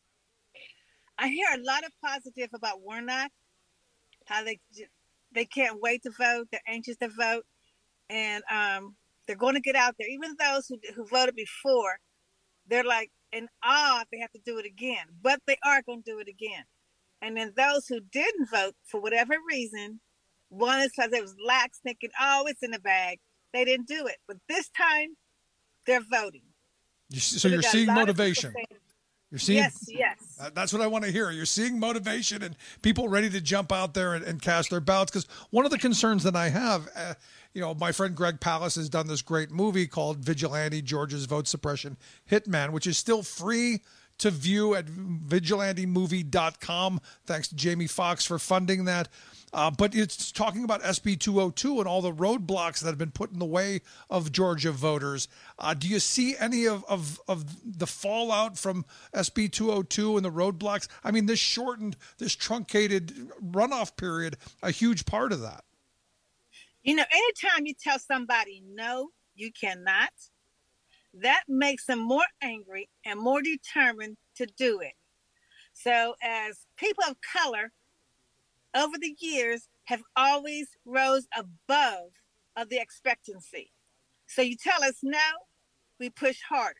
I hear a lot of positive about Warnock, how they they can't wait to vote, they're anxious to vote, and um, they're going to get out there. Even those who who voted before, they're like, in awe if they have to do it again, but they are going to do it again. And then those who didn't vote for whatever reason, one is because it was lax, thinking, oh, it's in the bag. They didn't do it. But this time, they're voting. You, so, so you're seeing motivation. You're seeing, yes, yes. That's what I want to hear. You're seeing motivation and people ready to jump out there and, and cast their ballots. Because one of the concerns that I have, uh, you know, my friend Greg Pallas has done this great movie called Vigilante, Georgia's Vote Suppression Hitman, which is still free to view at vigilante movie dot com. Thanks to Jamie Foxx for funding that. Uh, but it's talking about S B two oh two and all the roadblocks that have been put in the way of Georgia voters. Uh, do you see any of, of, of the fallout from S B two oh two and the roadblocks? I mean, this shortened, this truncated runoff period, a huge part of that. You know, anytime you tell somebody, no, you cannot, that makes them more angry and more determined to do it. So as people of color, over the years, have always rose above of the expectancy. So you tell us no, we push harder.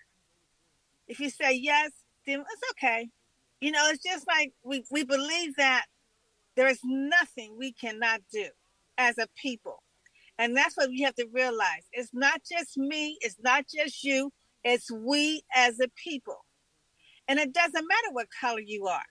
If you say yes, then it's okay. You know, it's just like we, we believe that there is nothing we cannot do as a people. And that's what we have to realize. It's not just me. It's not just you. It's we as a people. And it doesn't matter what color you are.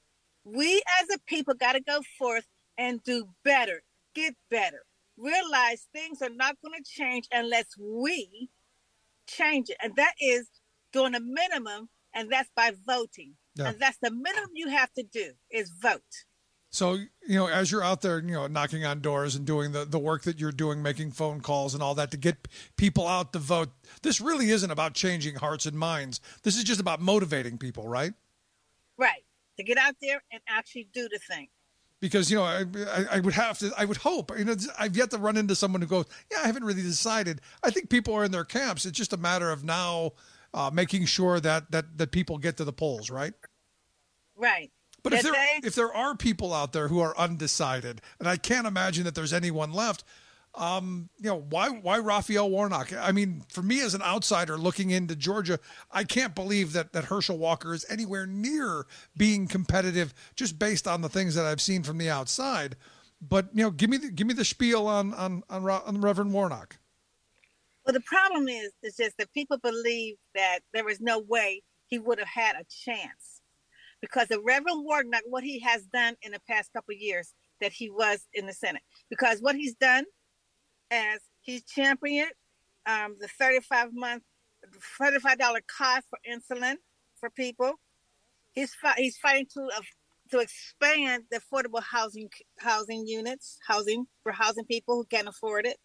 We as a people got to go forth and do better, get better. Realize things are not going to change unless we change it. And that is doing a minimum, and that's by voting. Yeah. And that's the minimum you have to do is vote. So, you know, as you're out there, you know, knocking on doors and doing the, the work that you're doing, making phone calls and all that to get people out to vote, this really isn't about changing hearts and minds. This is just about motivating people, right? Right. To get out there and actually do the thing. Because, you know, I, I, I would have to, I would hope, you know, I've yet to run into someone who goes, yeah, I haven't really decided. I think people are in their camps. It's just a matter of now uh, making sure that, that, that people get to the polls, right? Right. But if there, if there are people out there who are undecided, and I can't imagine that there's anyone left, um, you know, why why Raphael Warnock? I mean, for me as an outsider looking into Georgia, I can't believe that, that Herschel Walker is anywhere near being competitive just based on the things that I've seen from the outside. But, you know, give me the, give me the spiel on, on, on, on Reverend Warnock. Well, the problem is, is just that people believe that there was no way he would have had a chance. Because the Reverend Warnock, what he has done in the past couple of years that he was in the Senate. Because what he's done as he's championed um, the thirty-five month, thirty-five dollars cost for insulin for people. He's fi- he's fighting to uh, to expand the affordable housing housing units, housing for housing people who can't afford it.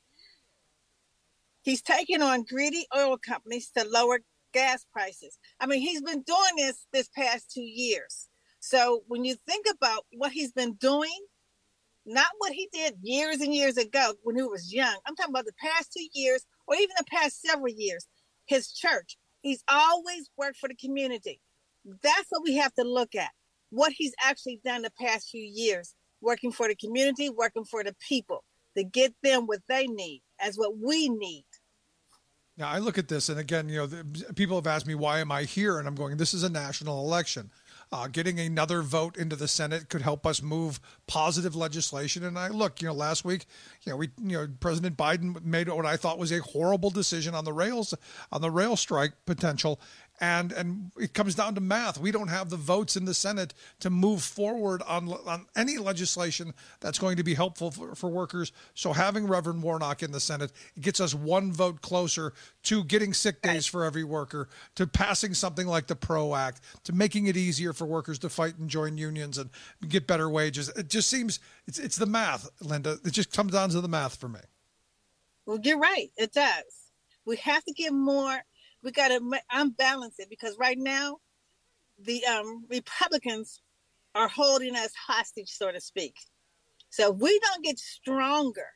He's taking on greedy oil companies to lower gas prices. I mean, he's been doing this this past two years. So when you think about what he's been doing, not what he did years and years ago when he was young. I'm talking about the past two years or even the past several years. His church, he's always worked for the community. That's what we have to look at. What he's actually done the past few years, working for the community, working for the people to get them what they need as what we need. Now, I look at this, and again, you know, the, people have asked me, why am I here? And I'm going, this is a national election. Uh, getting another vote into the Senate could help us move positive legislation. And I look, you know, last week, you know, we, you know, President Biden made what I thought was a horrible decision on the rails, on the rail strike potential. And and it comes down to math. We don't have the votes in the Senate to move forward on on any legislation that's going to be helpful for, for workers. So having Reverend Warnock in the Senate, it gets us one vote closer to getting sick days for every worker, to passing something like the PRO Act, to making it easier for workers to fight and join unions and get better wages. It just seems it's it's the math, Linda. It just comes down to the math for me. Well, you're right. It does. We have to give more. We got to unbalance it because right now, the um, Republicans are holding us hostage, so to speak. So if we don't get stronger,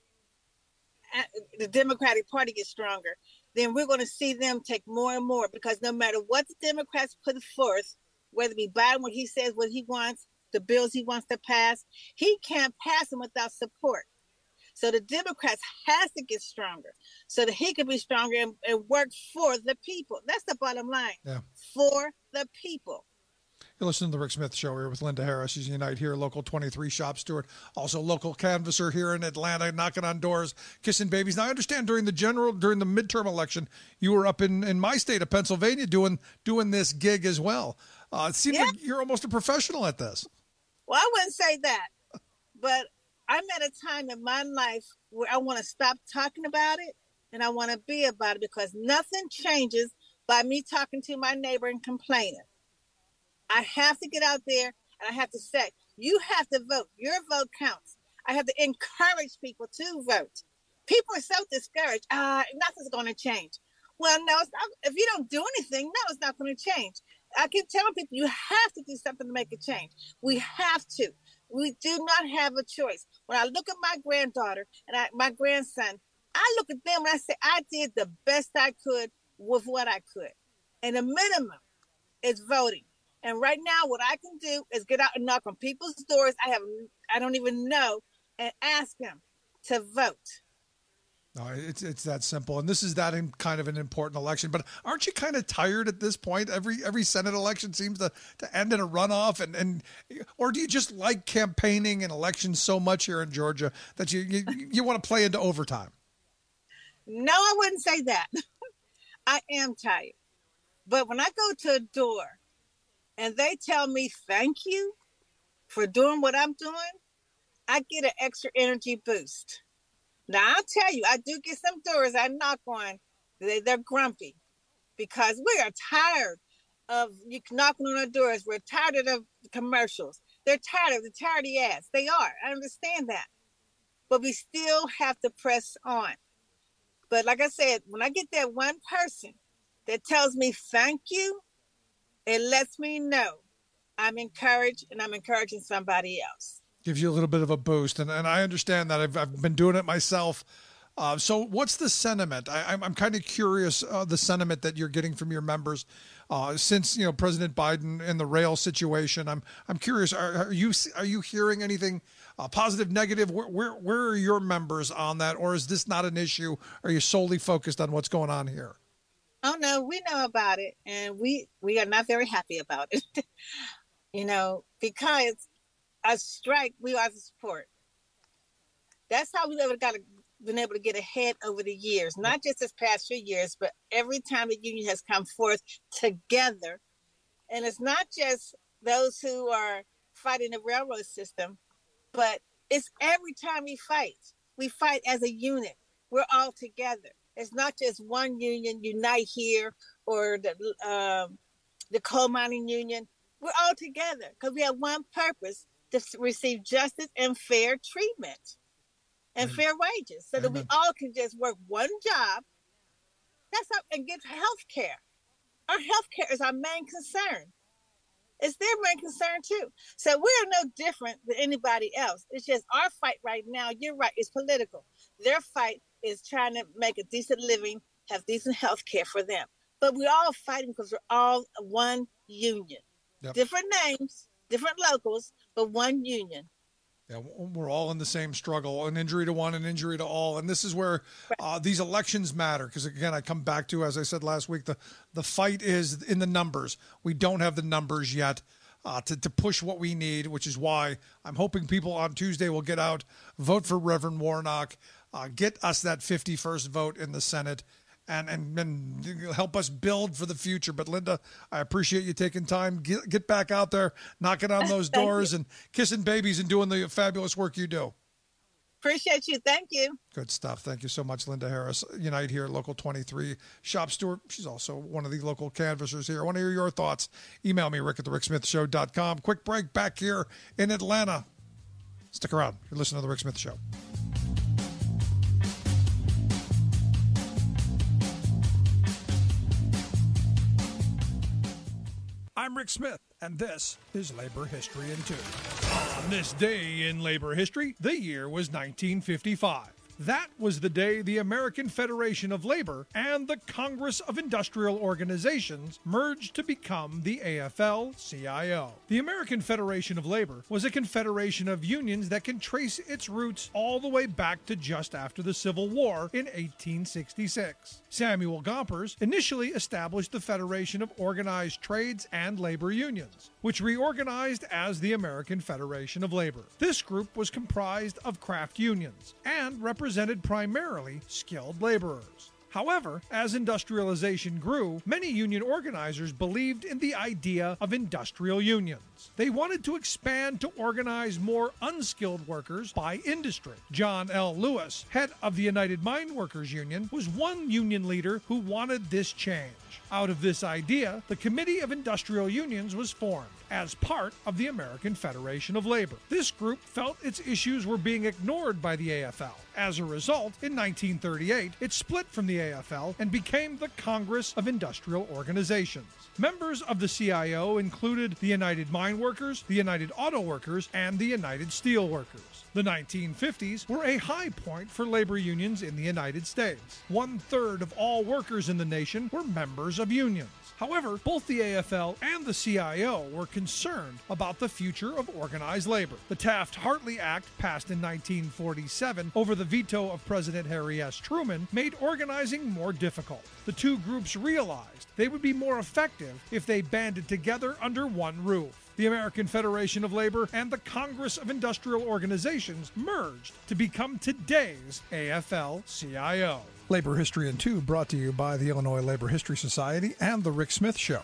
the Democratic Party gets stronger, then we're going to see them take more and more because no matter what the Democrats put forth, whether it be Biden, what he says, what he wants, the bills he wants to pass, he can't pass them without support. So the Democrats has to get stronger so that he can be stronger and, and work for the people. That's the bottom line. Yeah. For the people. You're listening to the Rick Smith Show here with Linda Harris. She's Unite Here, Local twenty-three shop steward, also local canvasser here in Atlanta, knocking on doors, kissing babies. Now, I understand during the general, during the midterm election, you were up in, in my state of Pennsylvania doing doing this gig as well. Uh, it seems yeah. like you're almost a professional at this. Well, I wouldn't say that, but I'm at a time in my life where I want to stop talking about it and I want to be about it because nothing changes by me talking to my neighbor and complaining. I have to get out there and I have to say, you have to vote. Your vote counts. I have to encourage people to vote. People are so discouraged. Uh, nothing's going to change. Well, no, it's not. If you don't do anything, no, it's not going to change. I keep telling people you have to do something to make a change. We have to. We do not have a choice. When I look at my granddaughter and I, my grandson, I look at them and I say, I did the best I could with what I could. And the minimum is voting. And right now, what I can do is get out and knock on people's doors I have, I don't even know, and ask them to vote. No, it's it's that simple, and this is that in kind of an important election. But aren't you kind of tired at this point? Every every Senate election seems to, to end in a runoff, and, and or do you just like campaigning and elections so much here in Georgia that you you, you want to play into overtime? No, I wouldn't say that. I am tired, but when I go to a door and they tell me thank you for doing what I'm doing, I get an extra energy boost. Now, I'll tell you, I do get some doors I knock on. They, they're grumpy because we are tired of you knocking on our doors. We're tired of the commercials. They're tired of the tired of the ads. They are. I understand that. But we still have to press on. But like I said, when I get that one person that tells me thank you, it lets me know I'm encouraged and I'm encouraging somebody else. Gives you a little bit of a boost. And, and I understand that. I've, I've been doing it myself. Uh, so what's the sentiment? I, I'm, I'm kind of curious, uh, the sentiment that you're getting from your members uh, since, you know, President Biden and the rail situation. I'm I'm curious, are, are you are you hearing anything uh, positive, negative? Where, where, where are your members on that? Or is this not an issue? Are you solely focused on what's going on here? Oh, no, we know about it. And we, we are not very happy about it, you know, because a strike, we are to support. That's how we've ever got to, been able to get ahead over the years, not just this past few years, but every time the union has come forth together. And it's not just those who are fighting the railroad system, but it's every time we fight. We fight as a unit. We're all together. It's not just one union, Unite Here, or the um, the coal mining union. We're all together because we have one purpose: to receive justice and fair treatment and Amen. Fair wages so Amen. That we all can just work one job. That's how, and get health care. Our health care is our main concern. It's their main concern too. So we're no different than anybody else. It's just our fight right now, you're right, it's political. Their fight is trying to make a decent living, have decent health care for them. But we're all fighting because we're all one union. Yep. Different names, different locals, but one union. Yeah, we're all in the same struggle, an injury to one, an injury to all. And this is where uh, these elections matter. Because, again, I come back to, as I said last week, the, the fight is in the numbers. We don't have the numbers yet. uh, to, to push what we need, which is why I'm hoping people on Tuesday will get out, vote for Reverend Warnock, uh, get us that fifty-first vote in the Senate, and, and, and help us build for the future. But, Linda, I appreciate you taking time. Get, get back out there, knocking on those doors, and kissing babies and doing the fabulous work you do. Appreciate you. Thank you. Good stuff. Thank you so much, Linda Harris. Unite here, Local twenty-three, shop steward. She's also one of the local canvassers here. I want to hear your thoughts. Email me, rick at the rick smith show dot com. Quick break back here in Atlanta. Stick around. You're listening to The Rick Smith Show. I'm Rick Smith, and this is Labor History in Two. On this day in labor history, the year was nineteen fifty-five. That was the day the American Federation of Labor and the Congress of Industrial Organizations merged to become the A F L C I O. The American Federation of Labor was a confederation of unions that can trace its roots all the way back to just after the Civil War in eighteen sixty-six. Samuel Gompers initially established the Federation of Organized Trades and Labor Unions, which reorganized as the American Federation of Labor. This group was comprised of craft unions and represented primarily skilled laborers. However, as industrialization grew, many union organizers believed in the idea of industrial unions. They wanted to expand to organize more unskilled workers by industry. John L. Lewis, head of the United Mine Workers Union, was one union leader who wanted this change. Out of this idea, the Committee of Industrial Unions was formed as part of the American Federation of Labor. This group felt its issues were being ignored by the A F L. As a result, in nineteen thirty-eight, it split from the A F L and became the Congress of Industrial Organizations. Members of the C I O included the United Mine Workers, the United Auto Workers, and the United Steel Workers. The nineteen fifties were a high point for labor unions in the United States. One-third of all workers in the nation were members of unions. However, both the A F L and the C I O were concerned about the future of organized labor. The Taft-Hartley Act, passed in nineteen forty-seven over the veto of President Harry S. Truman, made organizing more difficult. The two groups realized they would be more effective if they banded together under one roof. The American Federation of Labor and the Congress of Industrial Organizations merged to become today's A F L C I O. Labor History in Two, brought to you by the Illinois Labor History Society and The Rick Smith Show.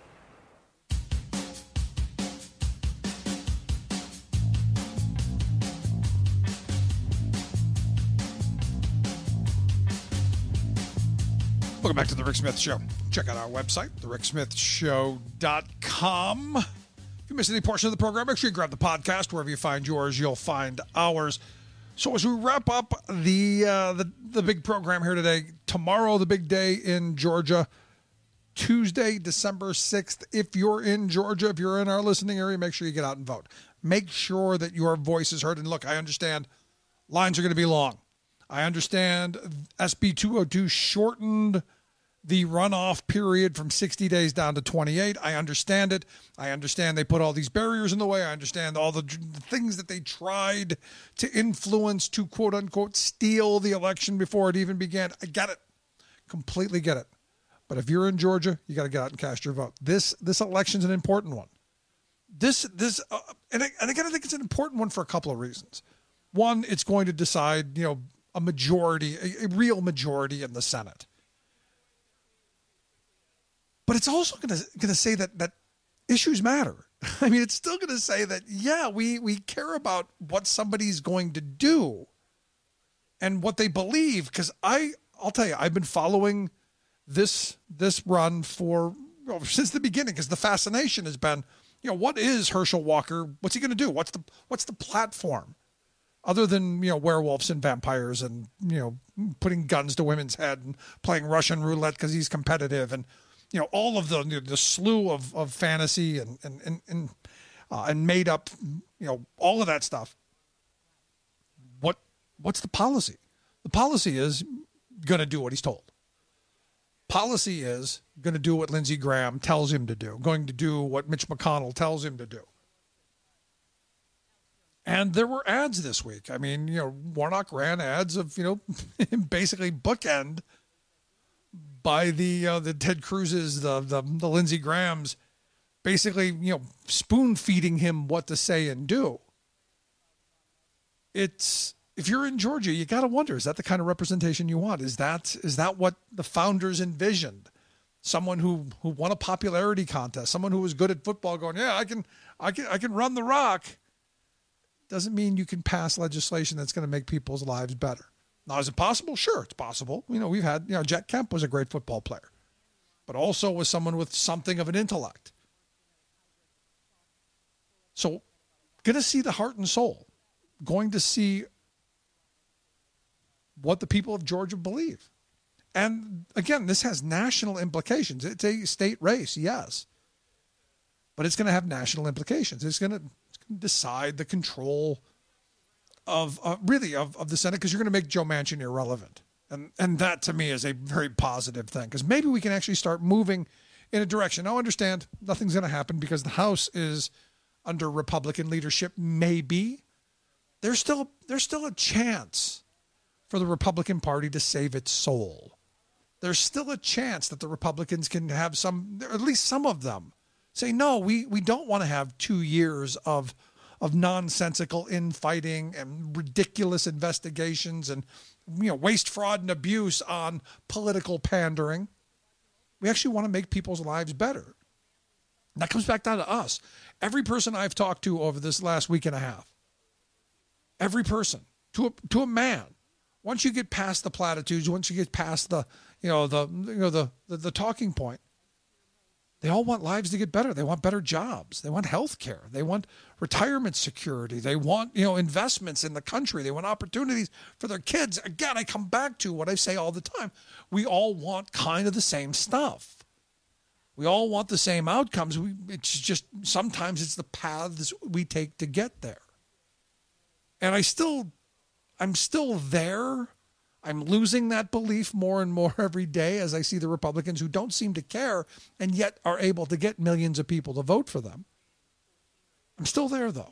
Welcome back to The Rick Smith Show. Check out our website, the rick smith show dot com. If you missed any portion of the program, make sure you grab the podcast. Wherever you find yours, you'll find ours. So as we wrap up the uh, the the big program here today, tomorrow the big day in Georgia, Tuesday, December sixth. If you're in Georgia, if you're in our listening area, make sure you get out and vote. Make sure that your voice is heard. And look, I understand lines are going to be long. I understand S B two oh two shortened the runoff period from sixty days down to twenty-eight. I understand it. I understand they put all these barriers in the way. I understand all the, the things that they tried to influence to quote unquote steal the election before it even began. I get it. Completely get it. But if you're in Georgia, you got to get out and cast your vote. This this election's an important one. This this uh, and I, and again, I think it's an important one for a couple of reasons. One, it's going to decide, you know, a majority, a, a real majority in the Senate. But it's also going to going to say that that issues matter. I mean, it's still going to say that, yeah, we we care about what somebody's going to do and what they believe. Because I, I'll tell you, I've been following this this run for well, since the beginning. Because the fascination has been, you know, what is Herschel Walker? What's he going to do? What's the what's the platform? Other than, you know, werewolves and vampires and, you know, putting guns to women's head and playing Russian roulette because he's competitive and, you know, all of the you know, the slew of, of fantasy and and and and, uh, and made up, you know, all of that stuff. What what's the policy? The policy is going to do what he's told. Policy is going to do what Lindsey Graham tells him to do. Going to do what Mitch McConnell tells him to do. And there were ads this week. I mean, you know, Warnock ran ads of, you know, basically bookend by the uh, the Ted Cruz's, the, the the Lindsey Grahams, basically, you know, spoon feeding him what to say and do. It's, if you're in Georgia, you got to wonder, is that the kind of representation you want? Is that, is that what the founders envisioned? Someone who, who won a popularity contest, someone who was good at football going, yeah, I can, I can, I can run the rock. Doesn't mean you can pass legislation that's going to make people's lives better. Now, is it possible? Sure, it's possible. You know, we've had, you know, Jet Kemp was a great football player, but also was someone with something of an intellect. So, going to see the heart and soul, going to see what the people of Georgia believe. And again, this has national implications. It's a state race, yes, but it's going to have national implications. It's going to decide the control of uh, really of, of the Senate, because you're going to make Joe Manchin irrelevant. And and that to me is a very positive thing, because maybe we can actually start moving in a direction. Now, understand nothing's going to happen because the House is under Republican leadership. Maybe there's still there's still a chance for the Republican Party to save its soul. There's still a chance that the Republicans can have some, at least some of them, say, no, we, we don't want to have two years of of nonsensical infighting and ridiculous investigations and, you know, waste, fraud, and abuse on political pandering. We actually want to make people's lives better. And that comes back down to us. Every person I've talked to over this last week and a half, every person, to a, to a man, once you get past the platitudes, once you get past the, you know, the, you know, the, the, the talking point, they all want lives to get better. They want better jobs. They want health care. They want retirement security. They want, you know, investments in the country. They want opportunities for their kids. Again, I come back to what I say all the time. We all want kind of the same stuff. We all want the same outcomes. We, it's just, sometimes it's the paths we take to get there. And I still, I'm still there. I'm losing that belief more and more every day as I see the Republicans who don't seem to care and yet are able to get millions of people to vote for them. I'm still there, though.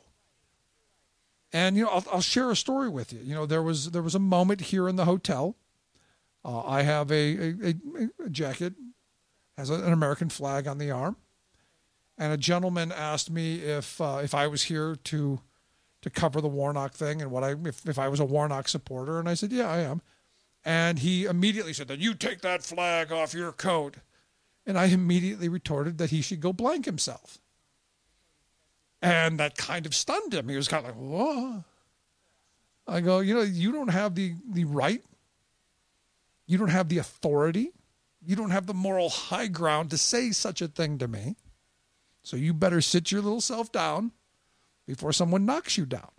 And, you know, I'll, I'll share a story with you. You know, there was there was a moment here in the hotel. Uh, I have a, a, a jacket, has an American flag on the arm. And a gentleman asked me if uh, if I was here to to cover the Warnock thing and what I if, if I was a Warnock supporter. And I said, yeah, I am. And he immediately said, then you take that flag off your coat. And I immediately retorted that he should go blank himself. And that kind of stunned him. He was kind of like, whoa. I go, you know, you don't have the, the right. You don't have the authority. You don't have the moral high ground to say such a thing to me. So you better sit your little self down before someone knocks you down.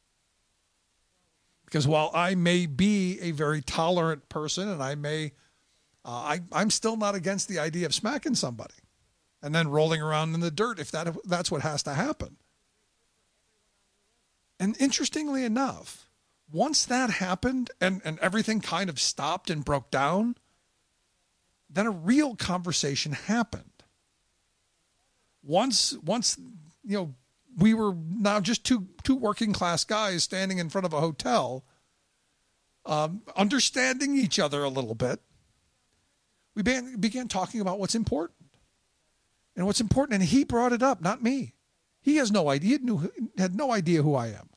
Because while I may be a very tolerant person and I may, uh, I, I'm still not against the idea of smacking somebody and then rolling around in the dirt if that that's what has to happen. And interestingly enough, once that happened and, and everything kind of stopped and broke down, then a real conversation happened. Once, once you know, we were now just two two working class guys standing in front of a hotel, um, understanding each other a little bit. We began, began talking about what's important. And what's important, and he brought it up, not me. He has no idea, knew, had no idea who I am.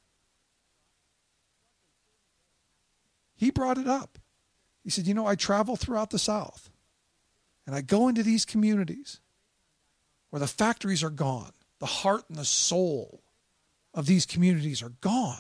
He brought it up. He said, you know, I travel throughout the South, and I go into these communities where the factories are gone. The heart and the soul of these communities are gone.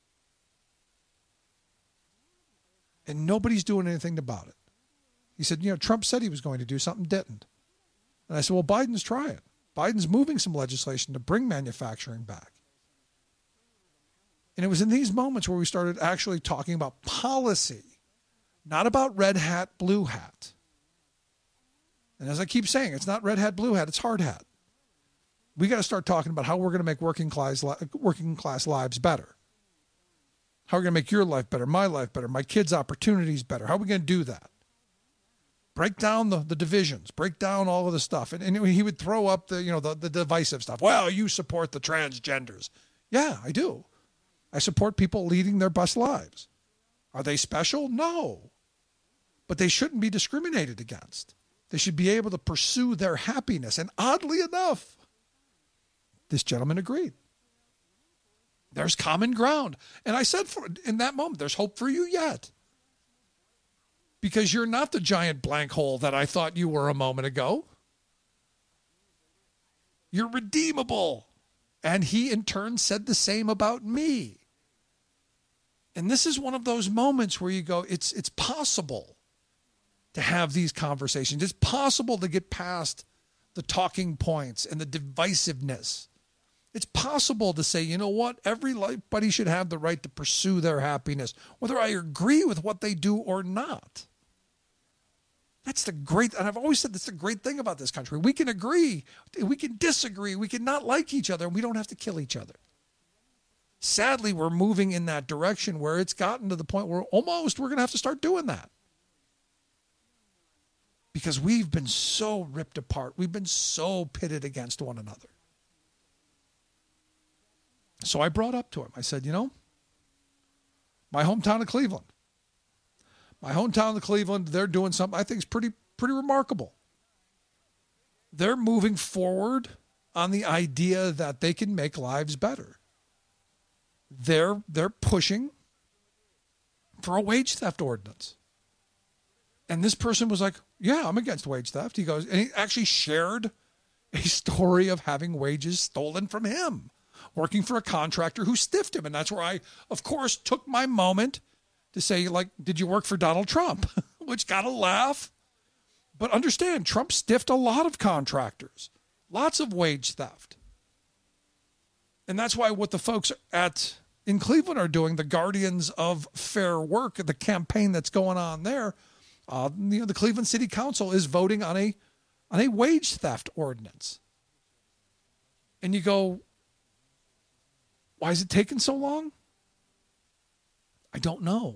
And nobody's doing anything about it. He said, you know, Trump said he was going to do something, didn't. And I said, well, Biden's trying. Biden's moving some legislation to bring manufacturing back. And it was in these moments where we started actually talking about policy, not about red hat, blue hat. And as I keep saying, it's not red hat, blue hat, it's hard hat. We got to start talking about how we're going to make working class working class lives better. How we're going to make your life better, my life better, my kids' opportunities better. How are we going to do that? Break down the, the divisions, break down all of the stuff. And, and he would throw up the, you know, the, the divisive stuff. Well, you support the transgenders. Yeah, I do. I support people leading their best lives. Are they special? No. But they shouldn't be discriminated against. They should be able to pursue their happiness. And oddly enough, This gentleman agreed. There's common ground. And I said for, in that moment, there's hope for you yet. Because you're not the giant blank hole that I thought you were a moment ago. You're redeemable. And he, in turn, said the same about me. And this is one of those moments where you go, it's it's possible to have these conversations. It's possible to get past the talking points and the divisiveness. It's possible to say, you know what? Everybody should have the right to pursue their happiness, whether I agree with what they do or not. That's the great, and I've always said that's the great thing about this country. We can agree, we can disagree, we can not like each other, and we don't have to kill each other. Sadly, we're moving in that direction where it's gotten to the point where almost we're going to have to start doing that. Because we've been so ripped apart. We've been so pitted against one another. So I brought up to him, I said, you know, my hometown of Cleveland, my hometown of Cleveland, they're doing something I think is pretty, pretty remarkable. They're moving forward on the idea that they can make lives better. They're, they're pushing for a wage theft ordinance. And this person was like, yeah, I'm against wage theft. He goes, and he actually shared a story of having wages stolen from him, working for a contractor who stiffed him. And that's where I, of course, took my moment to say, like, did you work for Donald Trump? Which got a laugh. But understand, Trump stiffed a lot of contractors, lots of wage theft. And that's why what the folks at in Cleveland are doing, the Guardians of Fair Work, the campaign that's going on there, uh, you know, the Cleveland City Council is voting on a on a wage theft ordinance. And you go, why is it taking so long? I don't know.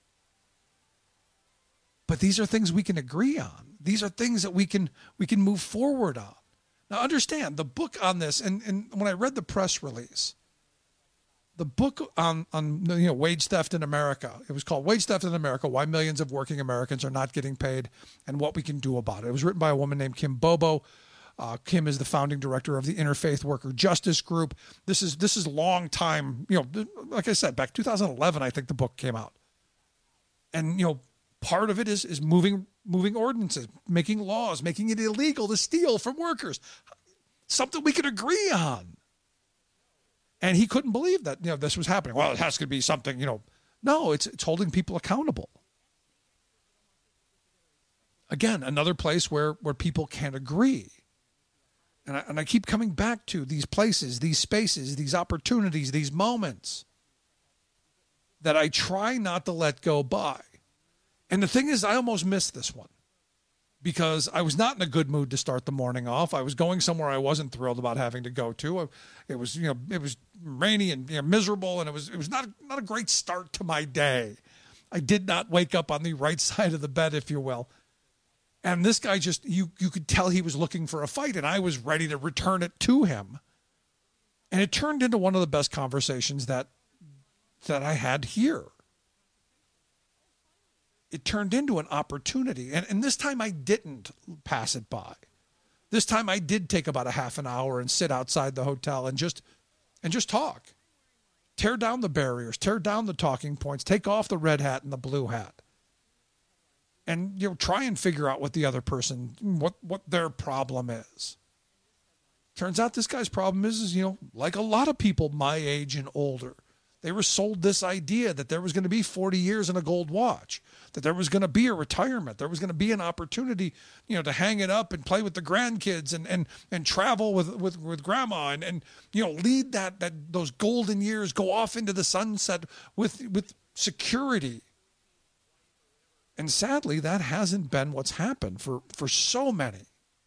But these are things we can agree on. These are things that we can we can move forward on. Now understand, the book on this, and, and when I read the press release, the book on, on you know wage theft in America, it was called Wage Theft in America, Why Millions of Working Americans Are Not Getting Paid and What We Can Do About It. It was written by a woman named Kim Bobo. Uh, Kim is the founding director of the Interfaith Worker Justice Group. This is this is long time, you know, like I said, back two thousand eleven, I think the book came out. And, you know, part of it is is moving moving ordinances, making laws, making it illegal to steal from workers. Something we could agree on. And he couldn't believe that, you know, this was happening. Well, it has to be something, you know. No, it's it's holding people accountable. Again, another place where where people can't agree. And I, and I keep coming back to these places, these spaces, these opportunities, these moments that I try not to let go by. And the thing is, I almost missed this one because I was not in a good mood to start the morning off. I was going somewhere I wasn't thrilled about having to go to. It was, you know, it was rainy and you know, miserable, and it was it was not not a great start to my day. I did not wake up on the right side of the bed, if you will. And this guy just, you you could tell he was looking for a fight, and I was ready to return it to him. And it turned into one of the best conversations that that I had here. It turned into an opportunity. And, and this time I didn't pass it by. This time I did take about a half an hour and sit outside the hotel and just and just talk. Tear down the barriers, tear down the talking points, take off the red hat and the blue hat. And, you know, try and figure out what the other person, what, what their problem is. Turns out this guy's problem is, is, you know, like a lot of people my age and older, they were sold this idea that there was going to be forty years and a gold watch, that there was going to be a retirement, there was going to be an opportunity, you know, to hang it up and play with the grandkids and and and travel with with, with grandma and, and, you know, lead that that those golden years, go off into the sunset with with security. And sadly, that hasn't been what's happened for, for so many.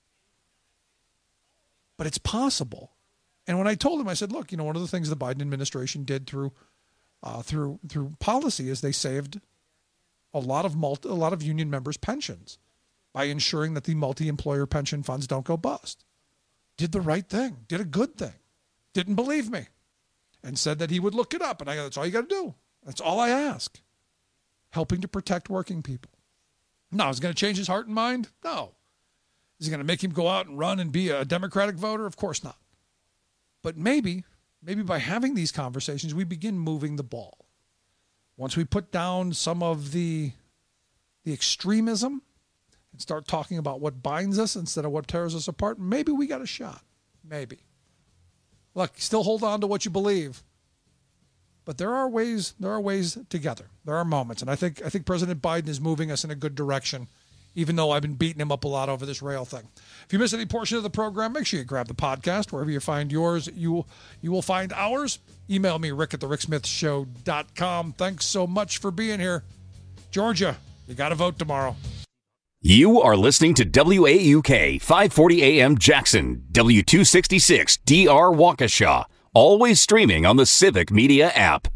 But it's possible. And when I told him, I said, look, you know, one of the things the Biden administration did through uh, through through policy is they saved a lot of multi, a lot of union members' pensions by ensuring that the multi-employer pension funds don't go bust. Did the right thing, did a good thing, didn't believe me, and said that he would look it up. And I go, that's all you got to do. That's all I ask. Helping to protect working people. No, is it going to change his heart and mind? No. Is it going to make him go out and run and be a Democratic voter? Of course not. But maybe, maybe by having these conversations, we begin moving the ball. Once we put down some of the, the extremism and start talking about what binds us instead of what tears us apart, maybe we got a shot. Maybe. Look, still hold on to what you believe. But there are ways, there are ways together. There are moments. And I think I think President Biden is moving us in a good direction, even though I've been beating him up a lot over this rail thing. If you miss any portion of the program, make sure you grab the podcast. Wherever you find yours, you will, you will find ours. Email me, Rick at the rick smith show dot com. Thanks so much for being here. Georgia, you got to vote tomorrow. You are listening to W A U K five forty A M Jackson, W two sixty-six D R Waukesha. Always streaming on the Civic Media app.